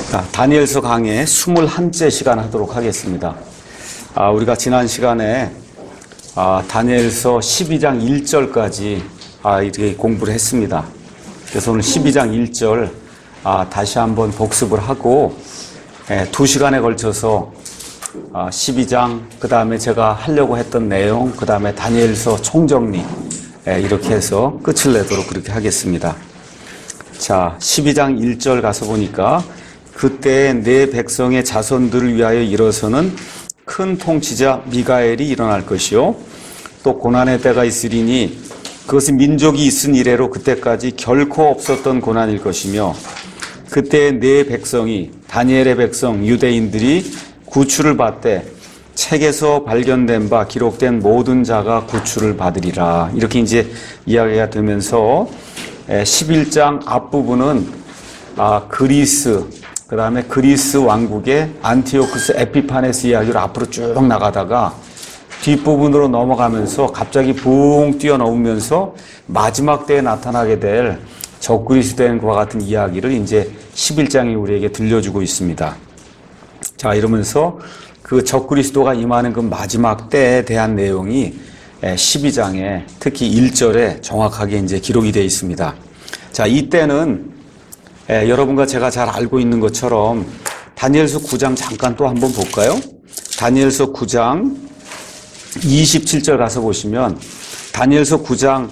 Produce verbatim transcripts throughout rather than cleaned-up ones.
자, 다니엘서 강의 이십일 째 시간 하도록 하겠습니다. 아, 우리가 지난 시간에 아, 다니엘서 십이 장 일 절까지 아, 이렇게 공부를 했습니다. 그래서 오늘 십이 장 일 절 아, 다시 한번 복습을 하고 예, 두 시간에 걸쳐서 아, 십이 장, 그 다음에 제가 하려고 했던 내용, 그 다음에 다니엘서 총정리 예, 이렇게 해서 끝을 내도록 그렇게 하겠습니다. 자, 십이 장 일 절 가서 보니까 그때 내 백성의 자손들을 위하여 일어서는 큰 통치자 미가엘이 일어날 것이요 또 고난의 때가 있으리니 그것은 민족이 있은 이래로 그때까지 결코 없었던 고난일 것이며 그때 내 백성이 다니엘의 백성 유대인들이 구출을 받되 책에서 발견된 바 기록된 모든 자가 구출을 받으리라. 이렇게 이제 이야기가 되면서 십일 장 앞부분은 아, 그리스, 그 다음에 그리스 왕국의 안티오쿠스 에피파네스 이야기로 앞으로 쭉 나가다가 뒷부분으로 넘어가면서 갑자기 붕 뛰어넘으면서 마지막 때에 나타나게 될 적그리스도인과 같은 이야기를 이제 십일 장이 우리에게 들려주고 있습니다. 자, 이러면서 그 적그리스도가 임하는 그 마지막 때에 대한 내용이 십이 장에 특히 일 절에 정확하게 이제 기록이 되어 있습니다. 자, 이때는 예, 여러분과 제가 잘 알고 있는 것처럼 다니엘서 구 장 잠깐 또 한번 볼까요? 다니엘서 구 장 이십칠 절 가서 보시면 다니엘서 구 장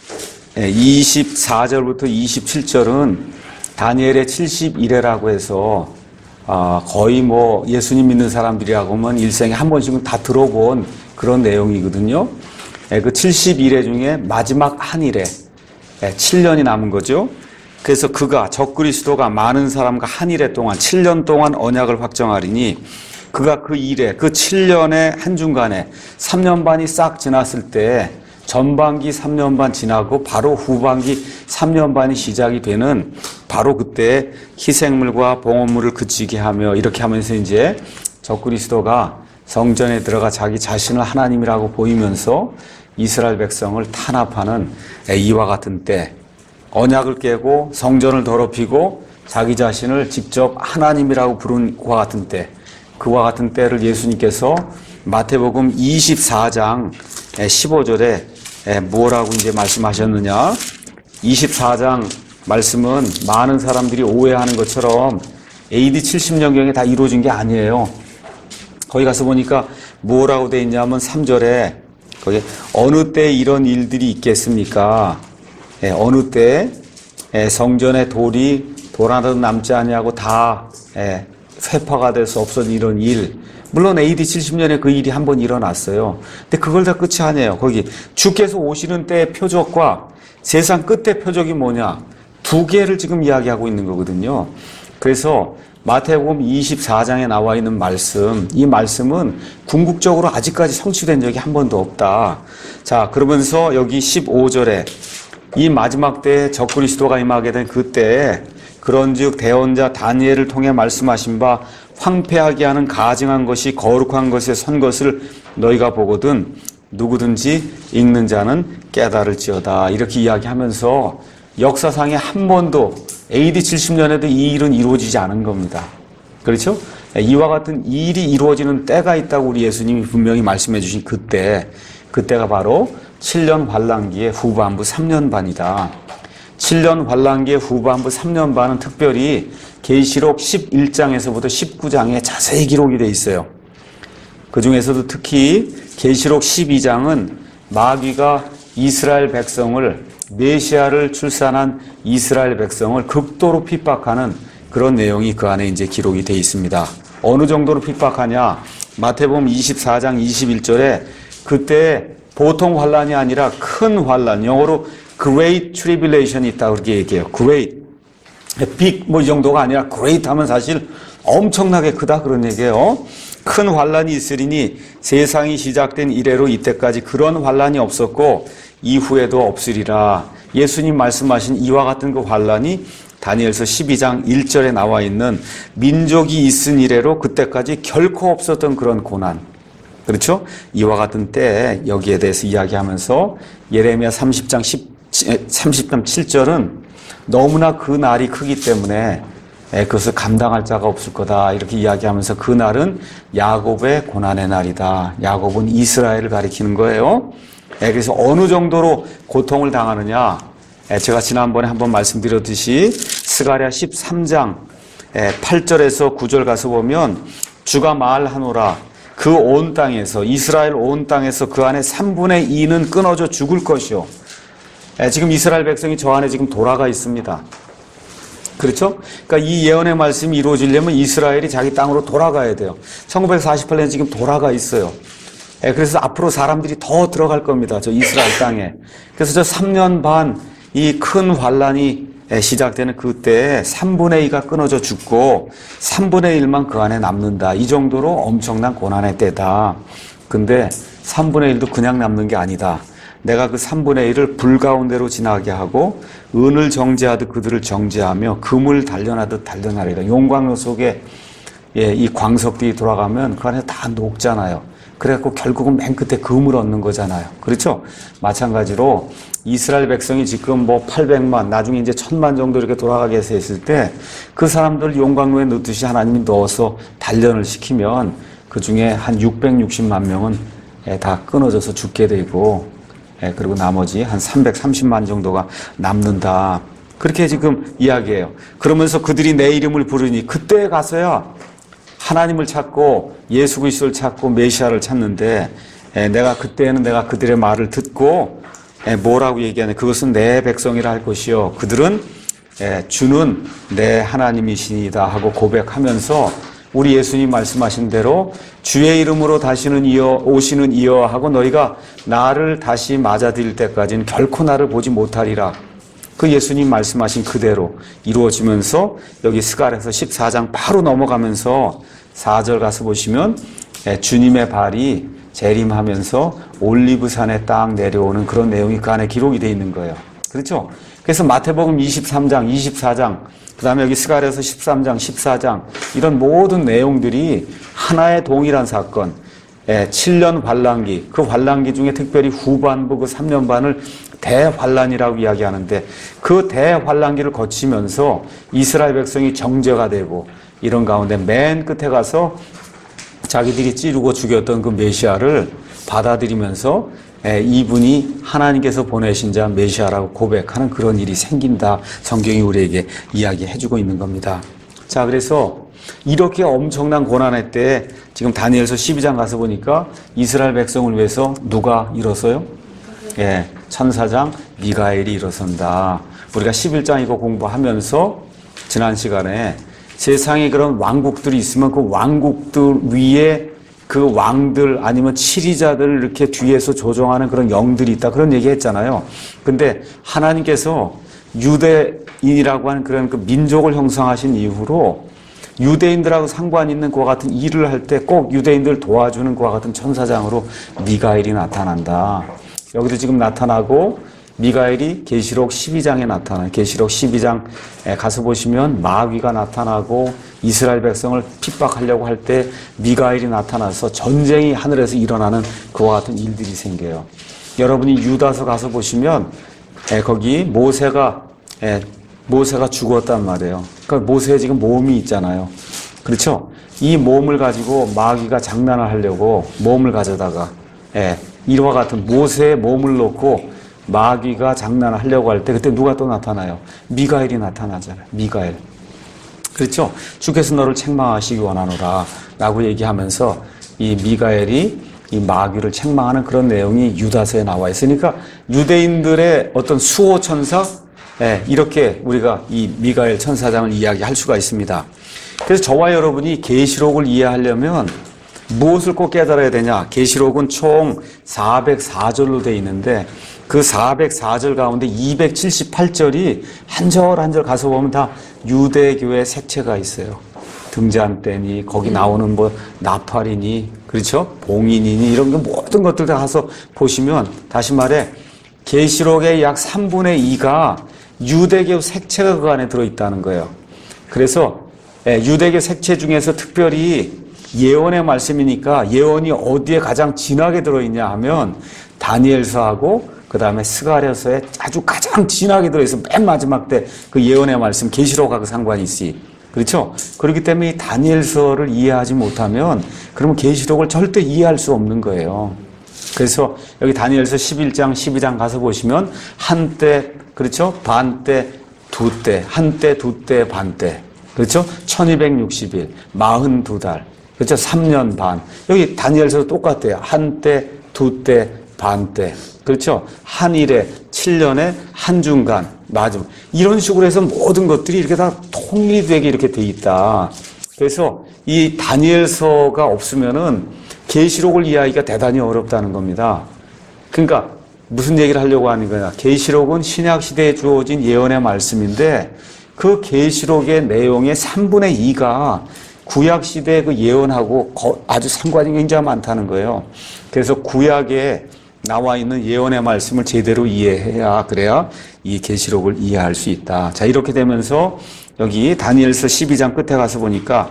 이십사 절부터 이십칠 절은 다니엘의 칠십일 회라고 해서 아, 거의 뭐 예수님 믿는 사람들이라고 하면 일생에 한 번씩은 다 들어본 그런 내용이거든요. 예, 그 칠십일 회 중에 마지막 한 일에 예, 칠 년이 남은 거죠. 그래서 그가 적그리스도가 많은 사람과 한 일해 동안 칠 년 동안 언약을 확정하리니 그가 그 일에 그 칠 년의 한중간에 삼 년 반이 싹 지났을 때 전반기 삼 년 반 지나고 바로 후반기 삼 년 반이 시작이 되는 바로 그때 희생물과 봉헌물을 그치게 하며 이렇게 하면서 이제 적그리스도가 성전에 들어가 자기 자신을 하나님이라고 보이면서 이스라엘 백성을 탄압하는 이와 같은 때 언약을 깨고 성전을 더럽히고 자기 자신을 직접 하나님이라고 부른 그와 같은 때, 그와 같은 때를 예수님께서 마태복음 이십사 장 십오 절에 뭐라고 이제 말씀하셨느냐? 이십사 장 말씀은 많은 사람들이 오해하는 것처럼 에이디 칠십 년경에 다 이루어진 게 아니에요. 거기 가서 보니까 뭐라고 돼 있냐면 삼 절에 거기 어느 때 이런 일들이 있겠습니까? 예, 어느 때 예, 성전의 돌이 돌 하나도 남지 아니하고 다 예, 회파가 돼서 없어진 이런 일. 물론 에이디 칠십 년에 그 일이 한번 일어났어요. 근데 그걸 다 끝이 아니에요. 거기 주께서 오시는 때의 표적과 세상 끝의 표적이 뭐냐? 두 개를 지금 이야기하고 있는 거거든요. 그래서 마태복음 이십사 장에 나와 있는 말씀, 이 말씀은 궁극적으로 아직까지 성취된 적이 한 번도 없다. 자, 그러면서 여기 십오 절에 이 마지막 때에 적그리스도가 임하게 된 그때에 그런즉 대언자 다니엘을 통해 말씀하신 바 황폐하게 하는 가증한 것이 거룩한 것에 선 것을 너희가 보거든 누구든지 읽는 자는 깨달을지어다. 이렇게 이야기하면서 역사상에 한 번도 에이디 칠십 년에도 이 일은 이루어지지 않은 겁니다. 그렇죠? 이와 같은 일이 이루어지는 때가 있다고 우리 예수님이 분명히 말씀해 주신 그때, 그때가 바로 칠 년 환란기의 후반부 삼 년 반이다. 칠 년 환란기의 후반부 삼 년 반은 특별히 계시록 십일 장에서부터 십구 장에 자세히 기록이 되어 있어요. 그 중에서도 특히 계시록 십이 장은 마귀가 이스라엘 백성을, 메시아를 출산한 이스라엘 백성을 극도로 핍박하는 그런 내용이 그 안에 이제 기록이 되어 있습니다. 어느 정도로 핍박하냐? 마태복음 이십사 장 이십일 절에 그때 보통 환란이 아니라 큰 환란, 영어로 Great Tribulation이 있다고 그렇게 얘기해요. Great, Big 뭐 이 정도가 아니라 Great 하면 사실 엄청나게 크다 그런 얘기예요. 큰 환란이 있으리니 세상이 시작된 이래로 이때까지 그런 환란이 없었고 이후에도 없으리라. 예수님 말씀하신 이와 같은 그 환란이 다니엘서 십이 장 일 절에 나와 있는 민족이 있은 이래로 그때까지 결코 없었던 그런 고난. 그렇죠? 이와 같은 때에 여기에 대해서 이야기하면서 예레미야 삼십 장 칠 절은 너무나 그 날이 크기 때문에 예, 그것을 감당할 자가 없을 거다 이렇게 이야기하면서 그 날은 야곱의 고난의 날이다. 야곱은 이스라엘을 가리키는 거예요. 예, 그래서 어느 정도로 고통을 당하느냐, 예, 제가 지난번에 한번 말씀드렸듯이 스가랴 십삼 장 예, 팔 절에서 구 절 가서 보면 주가 말하노라 그 온 땅에서 이스라엘 온 땅에서 그 안에 삼분의 이는 끊어져 죽을 것이요. 예, 지금 이스라엘 백성이 저 안에 지금 돌아가 있습니다. 그렇죠? 그러니까 이 예언의 말씀이 이루어지려면 이스라엘이 자기 땅으로 돌아가야 돼요. 천구백사십팔 년에 지금 돌아가 있어요. 예, 그래서 앞으로 사람들이 더 들어갈 겁니다. 저 이스라엘 땅에. 그래서 저 삼 년 반 이 큰 환란이 시작되는 그때에 삼분의 이가 끊어져 죽고 삼분의 일만 그 안에 남는다. 이 정도로 엄청난 고난의 때다. 근데 삼분의 일도 그냥 남는 게 아니다. 내가 그 삼분의 일을 불 가운데로 지나게 하고 은을 정죄하듯 그들을 정죄하며 금을 단련하듯 단련하리라. 용광로 속에 예, 이 광석들이 돌아가면 그 안에 다 녹잖아요. 그래갖고 결국은 맨 끝에 금을 얻는 거잖아요. 그렇죠? 마찬가지로 이스라엘 백성이 지금 뭐 팔백만, 나중에 이제 천만 정도 이렇게 돌아가게 해서 했을 때 그 사람들 용광로에 넣듯이 하나님이 넣어서 단련을 시키면 그 중에 한 육백육십만 명은 다 끊어져서 죽게 되고, 그리고 나머지 한 삼백삼십만 정도가 남는다. 그렇게 지금 이야기해요. 그러면서 그들이 내 이름을 부르니 그때 가서야 하나님을 찾고 예수 그리스도를 찾고 메시아를 찾는데, 내가 그때는 내가 그들의 말을 듣고 뭐라고 얘기하냐, 그것은 내 백성이라 할 것이요 그들은 주는 내 하나님이시니다 하고 고백하면서 우리 예수님 말씀하신 대로 주의 이름으로 다시는 이어 오시는 이어 하고 너희가 나를 다시 맞아들일 때까지는 결코 나를 보지 못하리라. 그 예수님 말씀하신 그대로 이루어지면서 여기 스가랴서 십사 장 바로 넘어가면서 사 절 가서 보시면 주님의 발이 재림하면서 올리브산에 딱 내려오는 그런 내용이 그 안에 기록이 되어 있는 거예요. 그렇죠? 그래서 마태복음 이십삼 장, 이십사 장, 그 다음에 여기 스가랴서 십삼 장, 십사 장 이런 모든 내용들이 하나의 동일한 사건, 칠 년 환란기, 그 환란기 중에 특별히 후반부 그 삼 년 반을 대환란이라고 이야기하는데 그 대환란기를 거치면서 이스라엘 백성이 정죄가 되고 이런 가운데 맨 끝에 가서 자기들이 찌르고 죽였던 그 메시아를 받아들이면서 이분이 하나님께서 보내신 자 메시아라고 고백하는 그런 일이 생긴다. 성경이 우리에게 이야기해주고 있는 겁니다. 자, 그래서 이렇게 엄청난 고난의 때에 지금 다니엘서 십이 장 가서 보니까 이스라엘 백성을 위해서 누가 일어서요? 예, 천사장 미가엘이 일어선다. 우리가 십일 장 이거 공부하면서 지난 시간에 세상에 그런 왕국들이 있으면 그 왕국들 위에 그 왕들 아니면 치리자들을 이렇게 뒤에서 조종하는 그런 영들이 있다. 그런 얘기 했잖아요. 근데 하나님께서 유대인이라고 하는 그런 그 민족을 형성하신 이후로 유대인들하고 상관 있는 그와 같은 일을 할 때 꼭 유대인들 도와주는 그와 같은 천사장으로 미가엘이 나타난다. 여기도 지금 나타나고 미가엘이 계시록 십이 장에 나타나요. 계시록 십이 장에 가서 보시면 마귀가 나타나고 이스라엘 백성을 핍박하려고 할 때 미가엘이 나타나서 전쟁이 하늘에서 일어나는 그와 같은 일들이 생겨요. 여러분이 유다서 가서 보시면 거기 모세가 모세가 죽었단 말이에요. 그러니까 모세의 지금 몸이 있잖아요. 그렇죠? 이 몸을 가지고 마귀가 장난을 하려고 몸을 가져다가 이와 같은 모세의 몸을 놓고 마귀가 장난을 하려고 할 때 그때 누가 또 나타나요? 미가엘이 나타나잖아요. 미가엘. 그렇죠? 주께서 너를 책망하시기 원하노라 라고 얘기하면서 이 미가엘이 이 마귀를 책망하는 그런 내용이 유다서에 나와 있으니까 유대인들의 어떤 수호 천사, 예, 이렇게 우리가 이 미가엘 천사장을 이야기할 수가 있습니다. 그래서 저와 여러분이 계시록을 이해하려면 무엇을 꼭 깨달아야 되냐? 계시록은 총 사백사 절로 되어 있는데 그 사백사 절 가운데 이백칠십팔 절이 한 절 한 절 가서 보면 다 유대교의 색채가 있어요. 등잔대니 거기 나오는 뭐 나팔이니 그렇죠? 봉인이니 이런 게 모든 것들 다 가서 보시면 다시 말해 계시록의 약 삼분의 이가 유대교 색채가 그 안에 들어있다는 거예요. 그래서 유대교 색채 중에서 특별히 예언의 말씀이니까 예언이 어디에 가장 진하게 들어있냐 하면 다니엘서하고 그 다음에 스가랴서에 아주 가장 진하게 들어있어. 맨 마지막 때 그 예언의 말씀 계시록하고 상관이 있지. 그렇죠? 그렇기 때문에 이 다니엘서를 이해하지 못하면 그러면 계시록을 절대 이해할 수 없는 거예요. 그래서 여기 다니엘서 십일 장, 십이 장 가서 보시면 한때, 그렇죠? 반때, 두때, 한때, 두때, 반때. 그렇죠? 천이백육십 일, 사십이 달. 그렇죠? 삼 년 반. 여기 다니엘서도 똑같아요. 한때, 두때, 반때. 그렇죠? 한 일에, 칠 년에, 한중간, 마지막. 이런 식으로 해서 모든 것들이 이렇게 다 통일되게 이렇게 돼 있다. 그래서 이 다니엘서가 없으면은 계시록을 이해하기가 대단히 어렵다는 겁니다. 그러니까 무슨 얘기를 하려고 하는 거냐. 계시록은 신약 시대에 주어진 예언의 말씀인데 그 계시록의 내용의 삼분의 이가 구약 시대의 그 예언하고 아주 상관이 굉장히 많다는 거예요. 그래서 구약에 나와 있는 예언의 말씀을 제대로 이해해야 그래야 이 계시록을 이해할 수 있다. 자, 이렇게 되면서 여기 다니엘서 십이 장 끝에 가서 보니까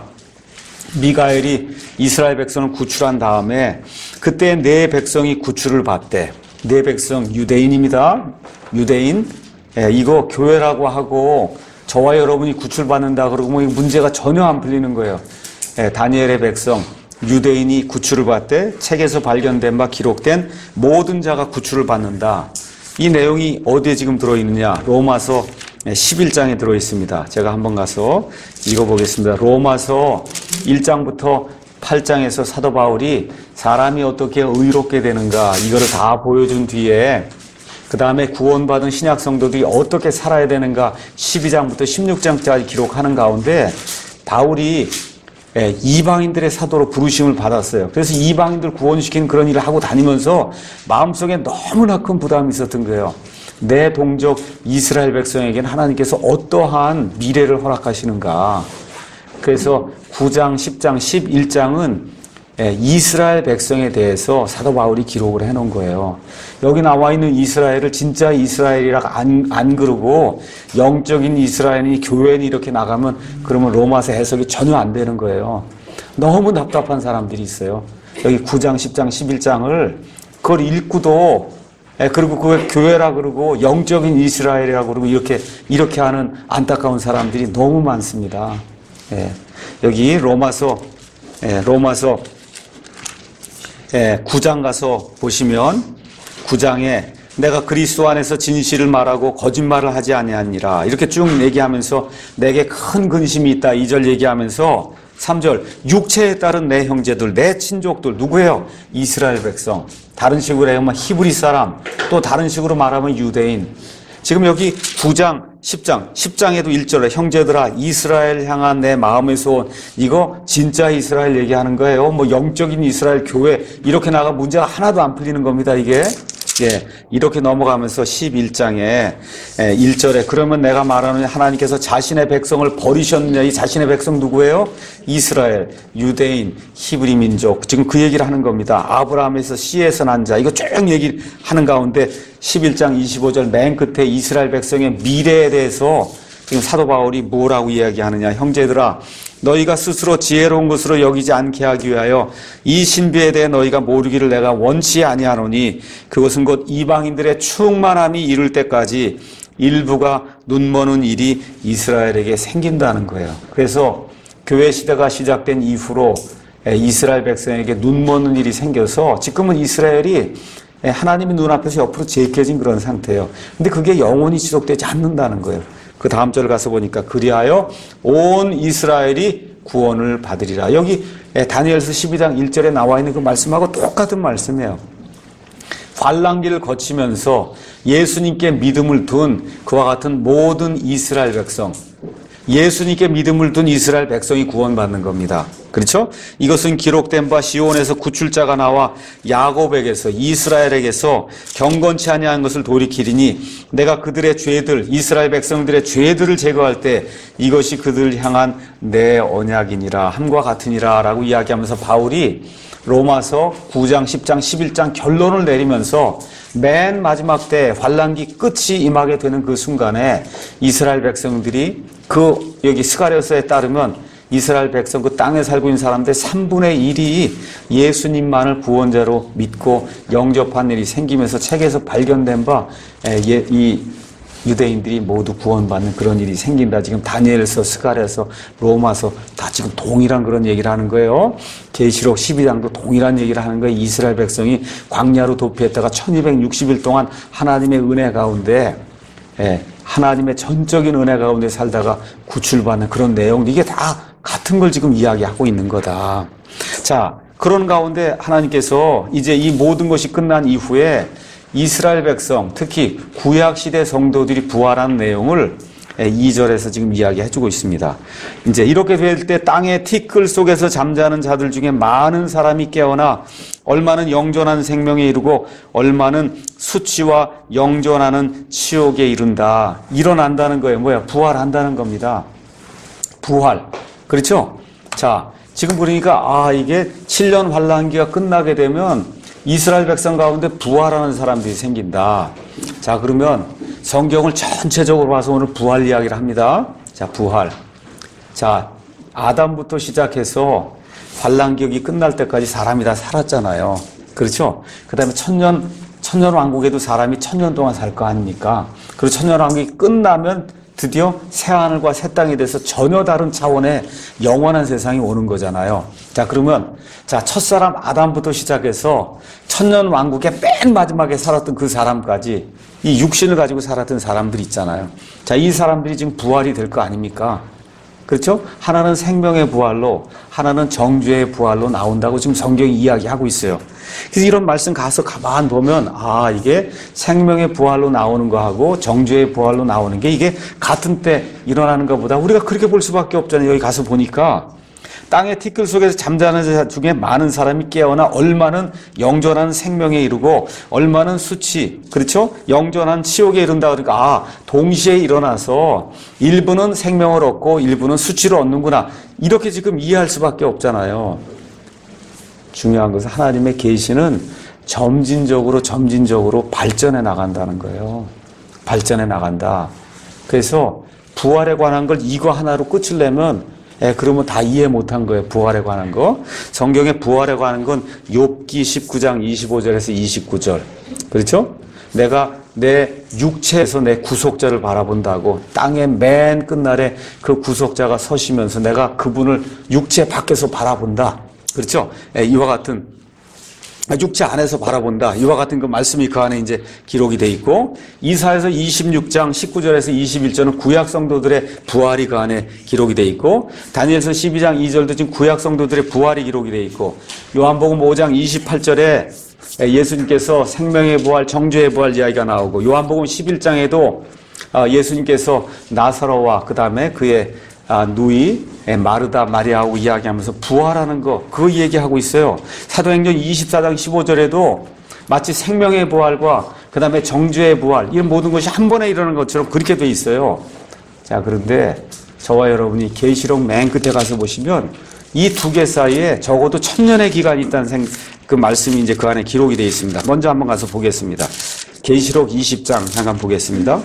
미가엘이 이스라엘 백성을 구출한 다음에 그때 네 백성이 구출을 받대. 네 백성 유대인입니다. 유대인. 예, 이거 교회라고 하고 저와 여러분이 구출받는다 그러고 뭐 문제가 전혀 안 풀리는 거예요. 예, 다니엘의 백성 유대인이 구출을 받되 책에서 발견된 바 기록된 모든 자가 구출을 받는다. 이 내용이 어디에 지금 들어있느냐? 로마서 십일 장에 들어있습니다. 제가 한번 가서 읽어보겠습니다. 로마서 일 장부터 팔 장에서 사도 바울이 사람이 어떻게 의롭게 되는가 이거를 다 보여준 뒤에 그 다음에 구원받은 신약 성도들이 어떻게 살아야 되는가 십이 장부터 십육 장까지 기록하는 가운데 바울이 이방인들의 사도로 부르심을 받았어요. 그래서 이방인들 구원시키는 그런 일을 하고 다니면서 마음속에 너무나 큰 부담이 있었던 거예요. 내 동족 이스라엘 백성에게는 하나님께서 어떠한 미래를 허락하시는가. 그래서 구 장, 십 장, 십일 장은 이스라엘 백성에 대해서 사도 바울이 기록을 해놓은 거예요. 여기 나와 있는 이스라엘을 진짜 이스라엘이라고 안, 안 그러고 영적인 이스라엘이 교회는 이렇게 나가면 그러면 로마서 해석이 전혀 안 되는 거예요. 너무 답답한 사람들이 있어요. 여기 구 장, 십 장, 십일 장을 그걸 읽고도 그리고 그걸 교회라 그러고 영적인 이스라엘이라고 그러고 이렇게 이렇게 하는 안타까운 사람들이 너무 많습니다. 예. 여기 로마서 예, 로마서 예, 구 장 가서 보시면 구 장에 내가 그리스도 안에서 진실을 말하고 거짓말을 하지 아니하니라 이렇게 쭉 얘기하면서 내게 큰 근심이 있다 이 절 얘기하면서 삼 절 육체에 따른 내 형제들 내 친족들 누구예요? 이스라엘 백성. 다른 식으로 하면 히브리 사람, 또 다른 식으로 말하면 유대인. 지금 여기 구 장, 십 장, 십 장에도 일 절에 형제들아 이스라엘 향한 내 마음에서 온 이거 진짜 이스라엘 얘기하는 거예요. 뭐 영적인 이스라엘 교회 이렇게 나가 문제가 하나도 안 풀리는 겁니다. 이게 예, 이렇게 넘어가면서 십일 장에 예, 일 절에 그러면 내가 말하는 하나님께서 자신의 백성을 버리셨느냐. 이 자신의 백성 누구예요? 이스라엘, 유대인, 히브리 민족. 지금 그 얘기를 하는 겁니다. 아브라함에서 씨에서 난 자. 이거 쭉 얘기하는 가운데 십일 장 이십오 절 맨 끝에 이스라엘 백성의 미래에 대해서 지금 사도 바울이 뭐라고 이야기하느냐. 형제들아 너희가 스스로 지혜로운 것으로 여기지 않게 하기 위하여 이 신비에 대해 너희가 모르기를 내가 원치 아니하노니 그것은 곧 이방인들의 충만함이 이룰 때까지 일부가 눈머는 일이 이스라엘에게 생긴다는 거예요. 그래서 교회 시대가 시작된 이후로 이스라엘 백성에게 눈머는 일이 생겨서 지금은 이스라엘이 하나님의 눈앞에서 옆으로 제껴진 그런 상태예요. 근데 그게 영원히 지속되지 않는다는 거예요. 그 다음 절 가서 보니까 그리하여 온 이스라엘이 구원을 받으리라. 여기 다니엘서 십이 장 일 절에 나와 있는 그 말씀하고 똑같은 말씀이에요. 환난기를 거치면서 예수님께 믿음을 둔 그와 같은 모든 이스라엘 백성, 예수님께 믿음을 둔 이스라엘 백성이 구원받는 겁니다. 그렇죠? 이것은 기록된 바 시온에서 구출자가 나와 야곱에게서 이스라엘에게서 경건치 아니한 것을 돌이키리니 내가 그들의 죄들 이스라엘 백성들의 죄들을 제거할 때 이것이 그들을 향한 내 언약이니라 함과 같으니라 라고 이야기하면서 바울이 로마서 구 장, 십 장, 십일 장 결론을 내리면서 맨 마지막 때 환난기 끝이 임하게 되는 그 순간에 이스라엘 백성들이 그 여기 스가랴서에 따르면 이스라엘 백성 그 땅에 살고 있는 사람들 삼분의 일이 예수님만을 구원자로 믿고 영접한 일이 생기면서 책에서 발견된 바 이 유대인들이 모두 구원받는 그런 일이 생긴다. 지금 다니엘서, 스가랴서, 로마서 다 지금 동일한 그런 얘기를 하는 거예요. 계시록 십이 장도 동일한 얘기를 하는 거예요. 이스라엘 백성이 광야로 도피했다가 천이백육십 일 동안 하나님의 은혜 가운데, 예, 하나님의 전적인 은혜 가운데 살다가 구출받는 그런 내용들, 이게 다 같은 걸 지금 이야기하고 있는 거다. 자, 그런 가운데 하나님께서 이제 이 모든 것이 끝난 이후에 이스라엘 백성, 특히 구약시대 성도들이 부활한 내용을 이 절에서 지금 이야기해주고 있습니다. 이제 이렇게 될 때 땅의 티끌 속에서 잠자는 자들 중에 많은 사람이 깨어나 얼마는 영존한 생명에 이르고 얼마는 수치와 영존하는 치욕에 이른다. 일어난다는 거예요. 뭐야? 부활한다는 겁니다. 부활. 그렇죠? 자, 지금 보니까 아, 이게 칠 년 환란기가 끝나게 되면 이스라엘 백성 가운데 부활하는 사람들이 생긴다. 자, 그러면 성경을 전체적으로 봐서 오늘 부활 이야기를 합니다. 자, 부활. 자, 아담부터 시작해서 환란기이 끝날 때까지 사람이 다 살았잖아요. 그렇죠? 그 다음에 천년, 천년 왕국에도 사람이 천년 동안 살 거 아닙니까? 그리고 천년 왕국이 끝나면 드디어 새하늘과 새 땅에 대해서 전혀 다른 차원의 영원한 세상이 오는 거잖아요. 자, 그러면 자, 첫사람 아담부터 시작해서 천년 왕국의 맨 마지막에 살았던 그 사람까지 이 육신을 가지고 살았던 사람들 있잖아요. 자, 이 사람들이 지금 부활이 될 거 아닙니까? 그렇죠? 하나는 생명의 부활로, 하나는 정죄의 부활로 나온다고 지금 성경이 이야기하고 있어요. 그래서 이런 말씀 가서 가만 보면 아, 이게 생명의 부활로 나오는 거하고 정죄의 부활로 나오는 게 이게 같은 때 일어나는 것보다 우리가 그렇게 볼 수밖에 없잖아요. 여기 가서 보니까 땅의 티끌 속에서 잠자는 자 중에 많은 사람이 깨어나 얼마는 영존한 생명에 이르고 얼마는 수치, 그렇죠? 영존한 치욕에 이른다. 그러니까 아, 동시에 일어나서 일부는 생명을 얻고 일부는 수치를 얻는구나. 이렇게 지금 이해할 수밖에 없잖아요. 중요한 것은 하나님의 계시는 점진적으로 점진적으로 발전해 나간다는 거예요. 발전해 나간다. 그래서 부활에 관한 걸 이거 하나로 끝을 내면 예, 그러면 다 이해 못한 거예요. 부활에 관한 거. 성경의 부활에 관한 건 욥기 십구 장 이십오 절에서 이십구 절. 그렇죠? 내가 내 육체에서 내 구속자를 바라본다고 땅의 맨 끝날에 그 구속자가 서시면서 내가 그분을 육체 밖에서 바라본다. 그렇죠? 예, 이와 같은 육체 안에서 바라본다. 이와 같은 그 말씀이 그 안에 이제 기록이 돼 있고, 이사야서 이십육 장 십구 절에서 이십일 절은 구약 성도들의 부활이 그 안에 기록이 돼 있고, 다니엘서 십이 장 이 절도 지금 구약 성도들의 부활이 기록이 돼 있고, 요한복음 오 장 이십팔 절에 예수님께서 생명의 부활, 정죄의 부활 이야기가 나오고, 요한복음 십일 장에도 예수님께서 나사로와 그 다음에 그의 누이 마르다 마리아하고 이야기하면서 부활하는 거, 그거 얘기하고 있어요. 사도행전 이십사 장 십오 절에도 마치 생명의 부활과 그 다음에 정죄의 부활, 이런 모든 것이 한 번에 일어나는 것처럼 그렇게 돼 있어요. 자, 그런데 저와 여러분이 계시록 맨 끝에 가서 보시면 이 두 개 사이에 적어도 천년의 기간이 있다는 생, 그 말씀이 이제 그 안에 기록이 되어 있습니다. 먼저 한번 가서 보겠습니다. 계시록 이십 장 잠깐 보겠습니다.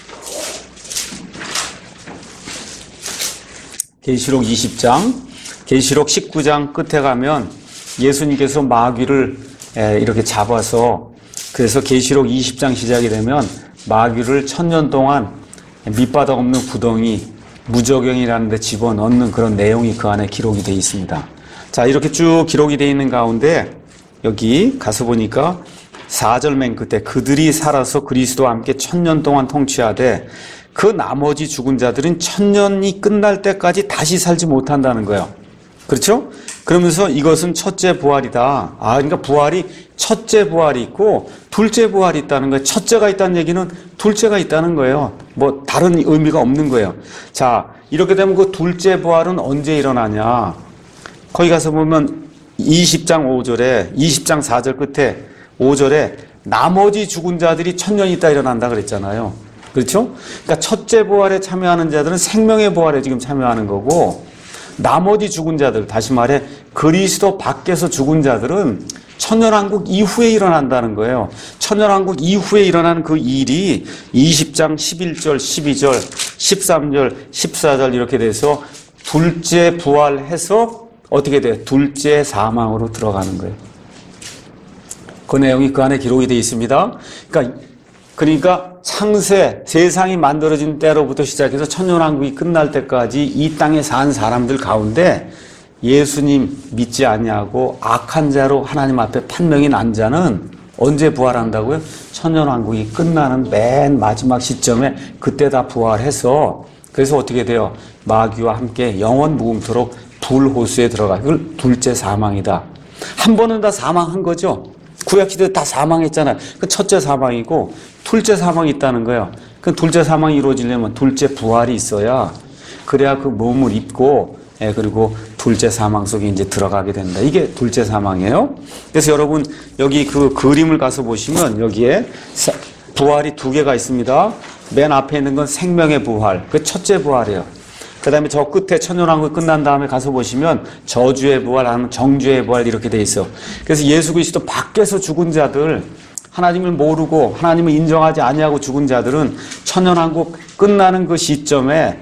계시록 이십 장, 계시록 십구 장 끝에 가면 예수님께서 마귀를 이렇게 잡아서, 그래서 계시록 이십 장 시작이 되면 마귀를 천년 동안 밑바닥 없는 구덩이, 무저경이라는 데 집어넣는 그런 내용이 그 안에 기록이 되어 있습니다. 자, 이렇게 쭉 기록이 되어 있는 가운데 여기 가서 보니까 사 절 맨 끝에 그들이 살아서 그리스도와 함께 천년 동안 통치하되 그 나머지 죽은 자들은 천년이 끝날 때까지 다시 살지 못한다는 거예요. 그렇죠? 그러면서 이것은 첫째 부활이다. 아, 그러니까 부활이 첫째 부활이 있고 둘째 부활이 있다는 거예요. 첫째가 있다는 얘기는 둘째가 있다는 거예요. 뭐 다른 의미가 없는 거예요. 자, 이렇게 되면 그 둘째 부활은 언제 일어나냐? 거기 가서 보면 이십 장 오 절에, 이십 장 사 절 끝에 오 절에 나머지 죽은 자들이 천년 있다 일어난다 그랬잖아요. 그렇죠? 그러니까 첫째 부활에 참여하는 자들은 생명의 부활에 지금 참여하는 거고, 나머지 죽은 자들, 다시 말해 그리스도 밖에서 죽은 자들은 천년왕국 이후에 일어난다는 거예요. 천년왕국 이후에 일어나는 그 일이 이십 장 십일 절, 십이 절, 십삼 절, 십사 절 이렇게 돼서 둘째 부활해서 어떻게 돼요? 둘째 사망으로 들어가는 거예요. 그 내용이 그 안에 기록이 되어 있습니다. 그러니까, 그러니까 창세, 세상이 만들어진 때로부터 시작해서 천년왕국이 끝날 때까지 이 땅에 산 사람들 가운데 예수님 믿지 않냐고 악한 자로 하나님 앞에 판명이 난 자는 언제 부활한다고요? 천년왕국이 끝나는 맨 마지막 시점에 그때 다 부활해서, 그래서 어떻게 돼요? 마귀와 함께 영원 무궁토록 불호수에 들어가. 그걸 둘째 사망이다. 한 번은 다 사망한 거죠. 구약시대 다 사망했잖아요. 그 첫째 사망이고 둘째 사망이 있다는 거예요. 그 둘째 사망이 이루어지려면 둘째 부활이 있어야, 그래야 그 몸을 입고, 예, 그리고 둘째 사망 속에 이제 들어가게 된다. 이게 둘째 사망이에요. 그래서 여러분 여기 그 그림을 가서 보시면 여기에 부활이 두 개가 있습니다. 맨 앞에 있는 건 생명의 부활, 그 첫째 부활이에요. 그 다음에 저 끝에 천년왕국이 끝난 다음에 가서 보시면 저주의 부활, 아니면 정죄의 부활 이렇게 돼 있어. 그래서 예수 그리스도 밖에서 죽은 자들, 하나님을 모르고 하나님을 인정하지 아니하고 죽은 자들은 천년왕국 끝나는 그 시점에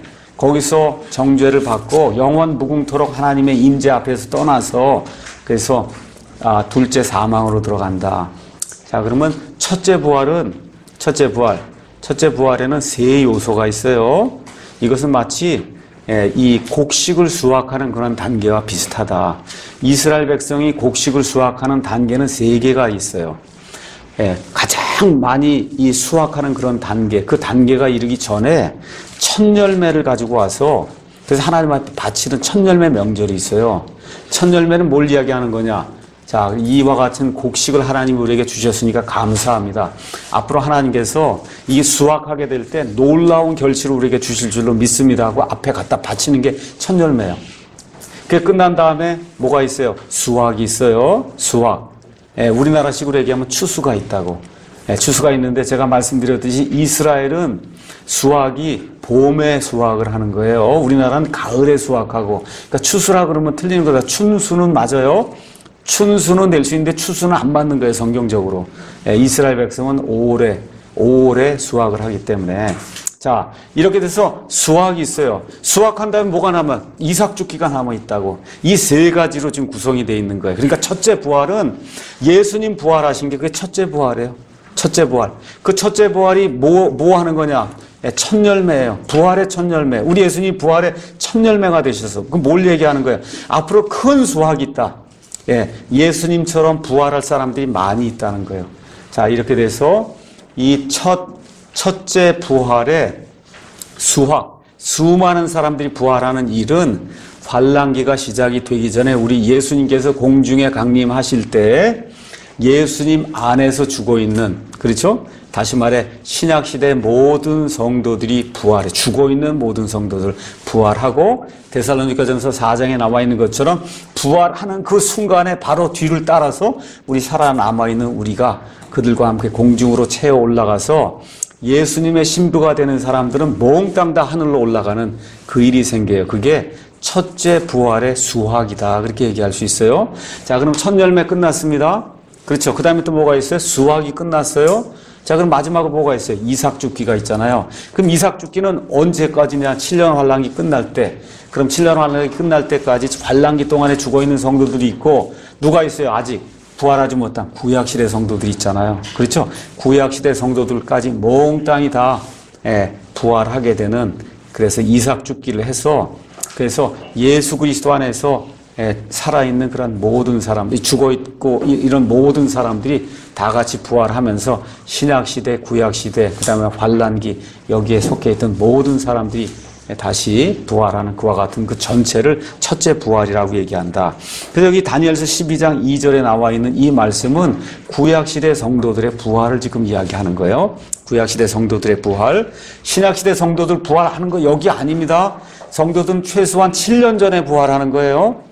거기서 정죄를 받고 영원 무궁토록 하나님의 임재 앞에서 떠나서, 그래서 아, 둘째 사망으로 들어간다. 자, 그러면 첫째 부활은, 첫째 부활, 첫째 부활에는 세 요소가 있어요. 이것은 마치 예, 이 곡식을 수확하는 그런 단계와 비슷하다. 이스라엘 백성이 곡식을 수확하는 단계는 세 개가 있어요. 예, 가장 많이 이 수확하는 그런 단계, 그 단계가 이르기 전에 첫 열매를 가지고 와서, 그래서 하나님 앞에 바치는 첫 열매 명절이 있어요. 첫 열매는 뭘 이야기하는 거냐? 자, 이와 같은 곡식을 하나님이 우리에게 주셨으니까 감사합니다. 앞으로 하나님께서 이 수확하게 될 때 놀라운 결실을 우리에게 주실 줄로 믿습니다 하고 앞에 갖다 바치는 게 첫 열매예요. 그게 끝난 다음에 뭐가 있어요? 수확이 있어요. 수확. 예, 우리나라식으로 얘기하면 추수가 있다고. 예, 추수가 있는데 제가 말씀드렸듯이 이스라엘은 수확이 봄에 수확을 하는 거예요. 우리나라는 가을에 수확하고. 그러니까 추수라 그러면 틀리는 거다. 춘수는 맞아요. 춘수는 낼 수 있는데 추수는 안 맞는 거예요, 성경적으로. 예, 이스라엘 백성은 오월에, 오월에 수확을 하기 때문에. 자, 이렇게 돼서 수확이 있어요. 수확한 다음에 뭐가 남아? 이삭죽기가 남아있다고. 이 세 가지로 지금 구성이 되어 있는 거예요. 그러니까 첫째 부활은 예수님 부활하신 게 그게 첫째 부활이에요. 첫째 부활. 그 첫째 부활이 뭐, 뭐 하는 거냐? 예, 첫 열매예요. 부활의 첫 열매. 우리 예수님이 부활의 첫 열매가 되셔서. 그 뭘 얘기하는 거예요? 앞으로 큰 수확이 있다. 예, 예수님처럼 부활할 사람들이 많이 있다는 거예요. 자, 이렇게 돼서 이 첫, 첫째 부활의 수확, 수많은 사람들이 부활하는 일은 환란기가 시작이 되기 전에 우리 예수님께서 공중에 강림하실 때 예수님 안에서 죽어 있는, 그렇죠? 다시 말해 신약시대 모든 성도들이 부활해, 죽어 있는 모든 성도들 부활하고, 데살로니가전서 사 장에 나와 있는 것처럼 부활하는 그 순간에 바로 뒤를 따라서 우리 살아남아 있는 우리가 그들과 함께 공중으로 채워 올라가서 예수님의 신부가 되는 사람들은 몽땅 다 하늘로 올라가는 그 일이 생겨요. 그게 첫째 부활의 수확이다, 그렇게 얘기할 수 있어요. 자, 그럼 첫 열매 끝났습니다. 그렇죠. 그 다음에 또 뭐가 있어요? 수확이 끝났어요. 자, 그럼 마지막으로 뭐가 있어요? 이삭죽기가 있잖아요. 그럼 이삭죽기는 언제까지냐? 칠 년 환란기 끝날 때. 그럼 칠 년 환란기 끝날 때까지 환란기 동안에 죽어있는 성도들이 있고, 누가 있어요? 아직 부활하지 못한 구약시대 성도들이 있잖아요. 그렇죠? 구약시대 성도들까지 몽땅이 다 예, 부활하게 되는, 그래서 이삭죽기를 해서, 그래서 예수 그리스도 안에서 예, 살아있는 그런 모든 사람들이, 죽어있고 이런 모든 사람들이 다 같이 부활하면서 신약시대, 구약시대, 그 다음에 환란기, 여기에 속해있던 모든 사람들이 다시 부활하는 그와 같은 그 전체를 첫째 부활이라고 얘기한다. 그래서 여기 다니엘서 십이 장 이 절에 나와 있는 이 말씀은 구약시대 성도들의 부활을 지금 이야기하는 거예요. 구약시대 성도들의 부활. 신약시대 성도들 부활하는 거 여기 아닙니다. 성도들은 최소한 칠 년 전에 부활하는 거예요.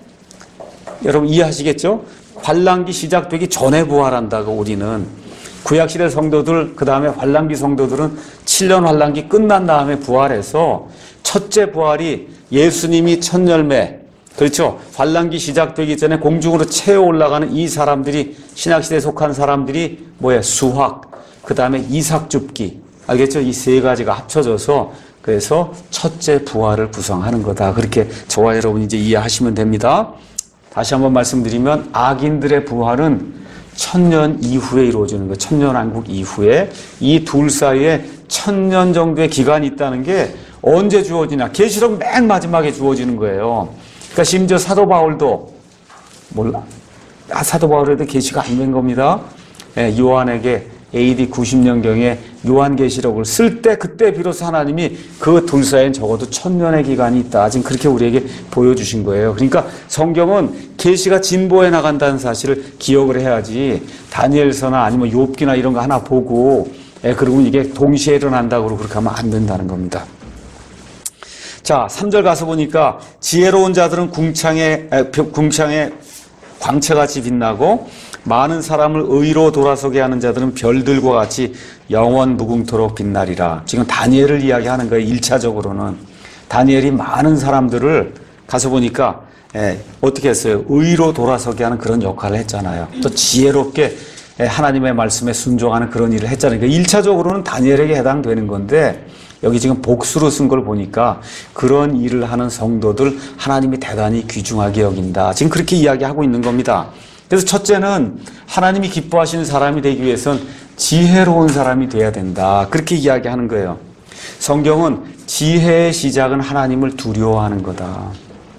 여러분 이해하시겠죠? 환란기 시작되기 전에 부활한다고. 우리는 구약시대 성도들, 그 다음에 환란기 성도들은 칠 년 환란기 끝난 다음에 부활해서 첫째 부활이 예수님이 첫 열매, 그렇죠? 환란기 시작되기 전에 공중으로 채워 올라가는 이 사람들이, 신약시대에 속한 사람들이 뭐예요? 수확, 그 다음에 이삭죽기, 알겠죠? 이 세 가지가 합쳐져서 그래서 첫째 부활을 구성하는 거다. 그렇게 저와 여러분 이제 이해하시면 됩니다. 다시 한번 말씀드리면 악인들의 부활은 천년 이후에 이루어지는 거예요. 천년왕국 이후에. 이 둘 사이에 천년 정도의 기간이 있다는 게 언제 주어지냐. 계시록 맨 마지막에 주어지는 거예요. 그러니까 심지어 사도 바울도 몰라. 아, 사도 바울에도 계시가 안 된 겁니다. 예, 요한에게 에이디 구십 년경에 요한계시록을 쓸 때 그때 비로소 하나님이 그 둘 사이엔 적어도 천년의 기간이 있다. 지금 그렇게 우리에게 보여주신 거예요. 그러니까 성경은 계시가 진보해 나간다는 사실을 기억을 해야지 다니엘서나 아니면 욥기나 이런 거 하나 보고 예, 그러면 이게 동시에 일어난다고 그렇게 하면 안 된다는 겁니다. 자, 삼 절 가서 보니까 지혜로운 자들은 궁창에, 에, 궁창에 광채같이 빛나고 많은 사람을 의로 돌아서게 하는 자들은 별들과 같이 영원 무궁토록 빛나리라. 지금 다니엘을 이야기하는 거예요. 일 차적으로는. 다니엘이 많은 사람들을 가서 보니까 예, 어떻게 했어요? 의로 돌아서게 하는 그런 역할을 했잖아요. 또 지혜롭게 예, 하나님의 말씀에 순종하는 그런 일을 했잖아요. 그러니까 일 차적으로는 다니엘에게 해당되는 건데 여기 지금 복수로 쓴 걸 보니까 그런 일을 하는 성도들 하나님이 대단히 귀중하게 여긴다. 지금 그렇게 이야기하고 있는 겁니다. 그래서 첫째는 하나님이 기뻐하시는 사람이 되기 위해서는 지혜로운 사람이 돼야 된다. 그렇게 이야기하는 거예요. 성경은 지혜의 시작은 하나님을 두려워하는 거다.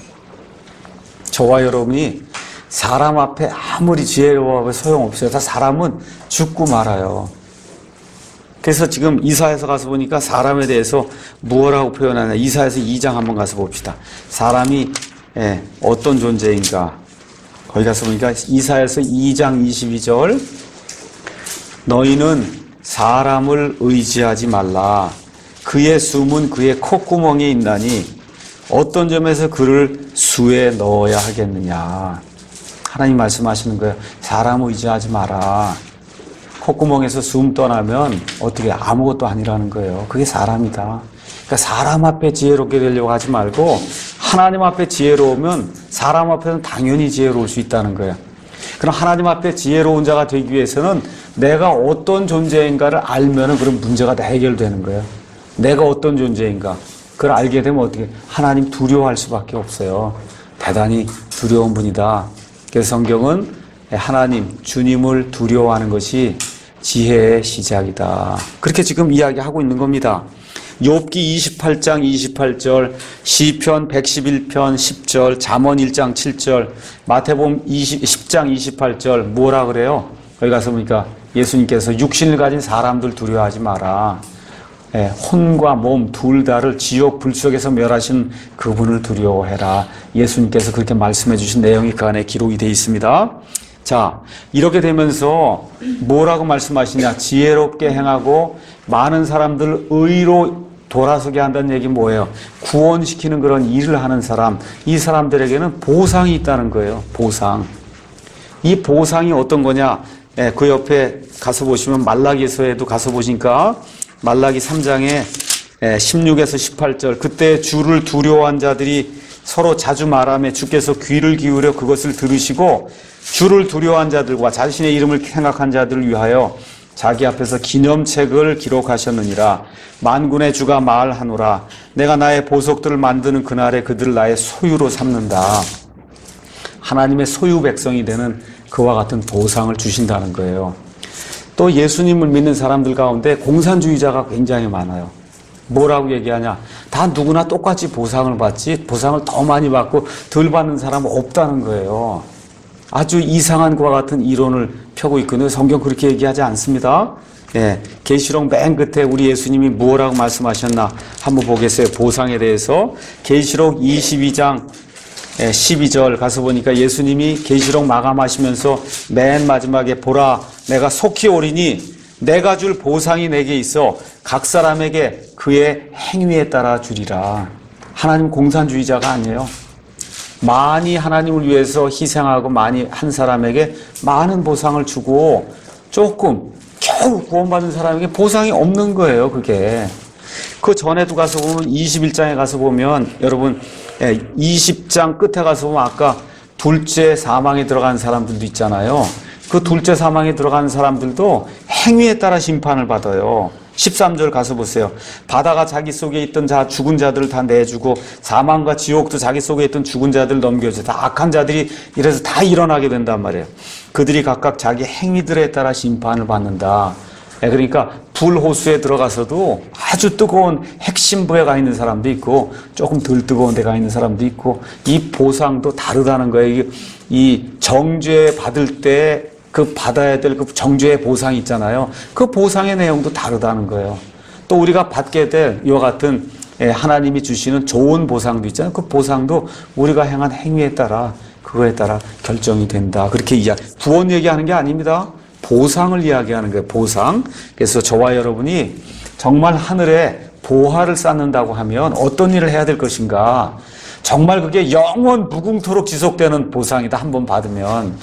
저와 여러분이 사람 앞에 아무리 지혜로워하고 소용없어요. 다 사람은 죽고 말아요. 그래서 지금 이사야서 가서 보니까 사람에 대해서 무엇라고 표현하냐. 이사야서 이 장 한번 가서 봅시다. 사람이 예, 어떤 존재인가. 거기 가서 보니까 이사야서 이 장 이십이 절 너희는 사람을 의지하지 말라. 그의 숨은 그의 콧구멍에 있나니 어떤 점에서 그를 수에 넣어야 하겠느냐. 하나님 말씀하시는 거예요. 사람 의지하지 마라. 콧구멍에서 숨 떠나면 어떻게 아무것도 아니라는 거예요. 그게 사람이다. 그러니까 사람 앞에 지혜롭게 되려고 하지 말고 하나님 앞에 지혜로우면 사람 앞에서는 당연히 지혜로울 수 있다는 거예요. 그럼 하나님 앞에 지혜로운 자가 되기 위해서는 내가 어떤 존재인가를 알면은 그런 문제가 다 해결되는 거예요. 내가 어떤 존재인가. 그걸 알게 되면 어떻게 하나님 두려워할 수밖에 없어요. 대단히 두려운 분이다. 그래서 성경은 하나님, 주님을 두려워하는 것이 지혜의 시작이다. 그렇게 지금 이야기하고 있는 겁니다. 욥기 이십팔 장 이십팔 절, 시편 백십일 편 십 절, 잠언 일 장 칠 절, 마태복음 십 장 이십팔 절 뭐라 그래요? 거기 가서 보니까 예수님께서 육신을 가진 사람들 두려워하지 마라. 예, 혼과 몸 둘 다를 지옥 불 속에서 멸하신 그분을 두려워해라. 예수님께서 그렇게 말씀해 주신 내용이 그 안에 기록이 되어 있습니다. 자, 이렇게 되면서 뭐라고 말씀하시냐? 지혜롭게 행하고 많은 사람들 의로 돌아서게 한다는 얘기 뭐예요? 구원시키는 그런 일을 하는 사람, 이 사람들에게는 보상이 있다는 거예요. 보상. 이 보상이 어떤 거냐? 예, 그 옆에 가서 보시면 말라기서에도 가서 보니까 말라기 삼 장에 십육에서 십팔 절 그때 주를 두려워한 자들이 서로 자주 말하며 주께서 귀를 기울여 그것을 들으시고 주를 두려워한 자들과 자신의 이름을 생각한 자들을 위하여 자기 앞에서 기념책을 기록하셨느니라. 만군의 주가 말하노라. 내가 나의 보석들을 만드는 그날에 그들을 나의 소유로 삼는다. 하나님의 소유 백성이 되는 그와 같은 보상을 주신다는 거예요. 또 예수님을 믿는 사람들 가운데 공산주의자가 굉장히 많아요. 뭐라고 얘기하냐? 다 누구나 똑같이 보상을 받지 보상을 더 많이 받고 덜 받는 사람은 없다는 거예요. 아주 이상한 것과 같은 이론을 펴고 있거든요. 성경 그렇게 얘기하지 않습니다. 예, 계시록 맨 끝에 우리 예수님이 뭐라고 말씀하셨나 한번 보겠어요. 보상에 대해서 계시록 이십이 장 십이 절 가서 보니까 예수님이 계시록 마감하시면서 맨 마지막에 보라 내가 속히 오리니 내가 줄 보상이 내게 있어 각 사람에게 그의 행위에 따라 주리라. 하나님 공산주의자가 아니에요. 많이 하나님을 위해서 희생하고 많이 한 사람에게 많은 보상을 주고 조금 겨우 구원받은 사람에게 보상이 없는 거예요. 그게. 그 전에도 가서 보면 이십일 장에 가서 보면 여러분 이십 장 끝에 가서 보면 아까 둘째 사망에 들어간 사람들도 있잖아요. 그 둘째 사망에 들어간 사람들도 행위에 따라 심판을 받아요. 십삼 절 가서 보세요. 바다가 자기 속에 있던 자 죽은 자들을 다 내주고 사망과 지옥도 자기 속에 있던 죽은 자들을 넘겨줘. 다 악한 자들이 이래서 다 일어나게 된단 말이에요. 그들이 각각 자기 행위들에 따라 심판을 받는다. 그러니까 불호수에 들어가서도 아주 뜨거운 핵심부에 가 있는 사람도 있고 조금 덜 뜨거운 데 가 있는 사람도 있고 이 보상도 다르다는 거예요. 이 정죄 받을 때 그 받아야 될 그 정죄의 보상이 있잖아요. 그 보상의 내용도 다르다는 거예요. 또 우리가 받게 될 이와 같은 하나님이 주시는 좋은 보상도 있잖아요. 그 보상도 우리가 행한 행위에 따라 그거에 따라 결정이 된다. 그렇게 이야기, 구원 얘기하는 게 아닙니다. 보상을 이야기하는 거예요. 보상. 그래서 저와 여러분이 정말 하늘에 보화를 쌓는다고 하면 어떤 일을 해야 될 것인가. 정말 그게 영원 무궁토록 지속되는 보상이다. 한번 받으면